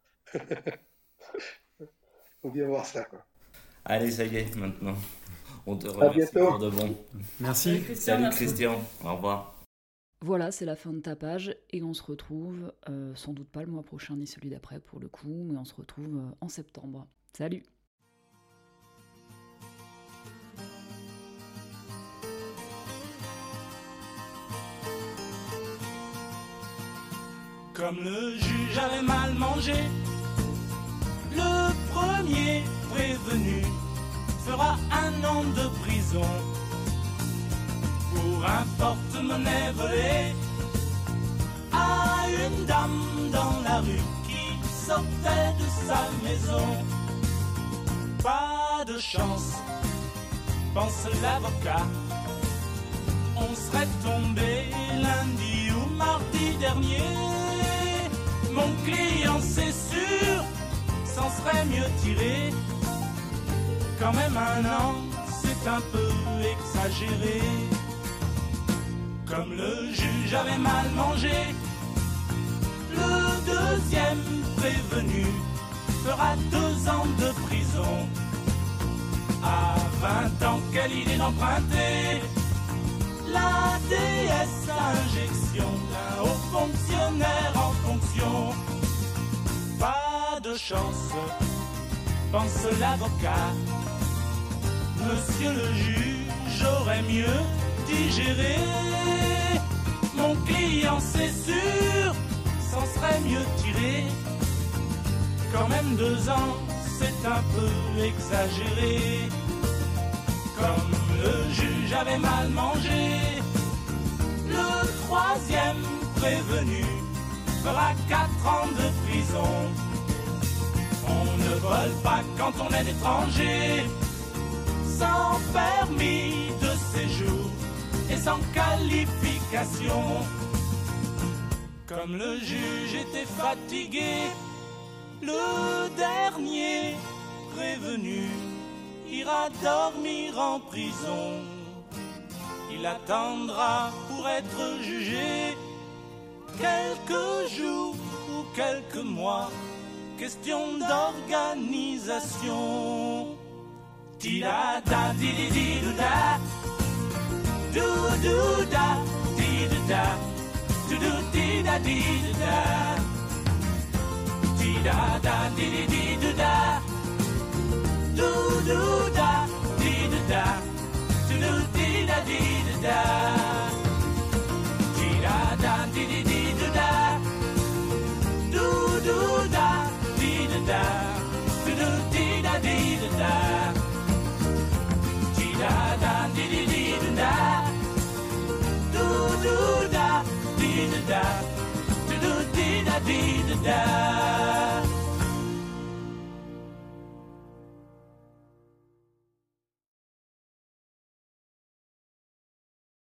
Faut bien voir ça, quoi. Allez, ça y est, maintenant. On te À remercie bientôt. pour de bon. Merci. Salut Christian, Salut merci. Christian, au revoir. Voilà, c'est la fin de Tapage et on se retrouve euh, sans doute pas le mois prochain ni celui d'après pour le coup, mais on se retrouve euh, en septembre. Salut! Comme le juge avait mal mangé, le premier prévenu fera un an de prison pour un porte-monnaie volé à une dame dans la rue qui sortait de sa maison. Pas de chance, pense l'avocat, on serait tombé lundi ou mardi dernier. Mon client, c'est sûr, s'en serait mieux tiré. Quand même un an, c'est un peu exagéré. Comme le juge avait mal mangé, le deuxième prévenu fera deux ans de prison. À vingt ans, quelle idée d'emprunter la déesse injection d'un haut fonctionnaire en fonction. Pas de chance, pense l'avocat. Monsieur le juge aurait mieux digéré. Mon client, c'est sûr, s'en serait mieux tiré. Quand même deux ans, c'est un peu exagéré. Comme le juge avait mal mangé, le troisième prévenu fera quatre ans de prison. On ne vole pas quand on est étranger, sans permis de séjour et sans qualification. Comme le juge était fatigué, le dernier prévenu ira dormir en prison. Il attendra pour être jugé quelques jours ou quelques mois. Question d'organisation. Ti-da-da, di-di-di-do-da, do-do-da, di-do-da, do-do-di-da-di-do-da, ti-da-da, di-di-di-do-da, do-do-da, di-do-da, do-do-di-da-di-do-da, ti-da-da, di-di-di-do-da, do-do-da, di-do-da, do-do-di-da-di-do-da, ti-da-da, di-di-di-do-da, do-do-da, di-do-da, do-do-di-da-di-do-da.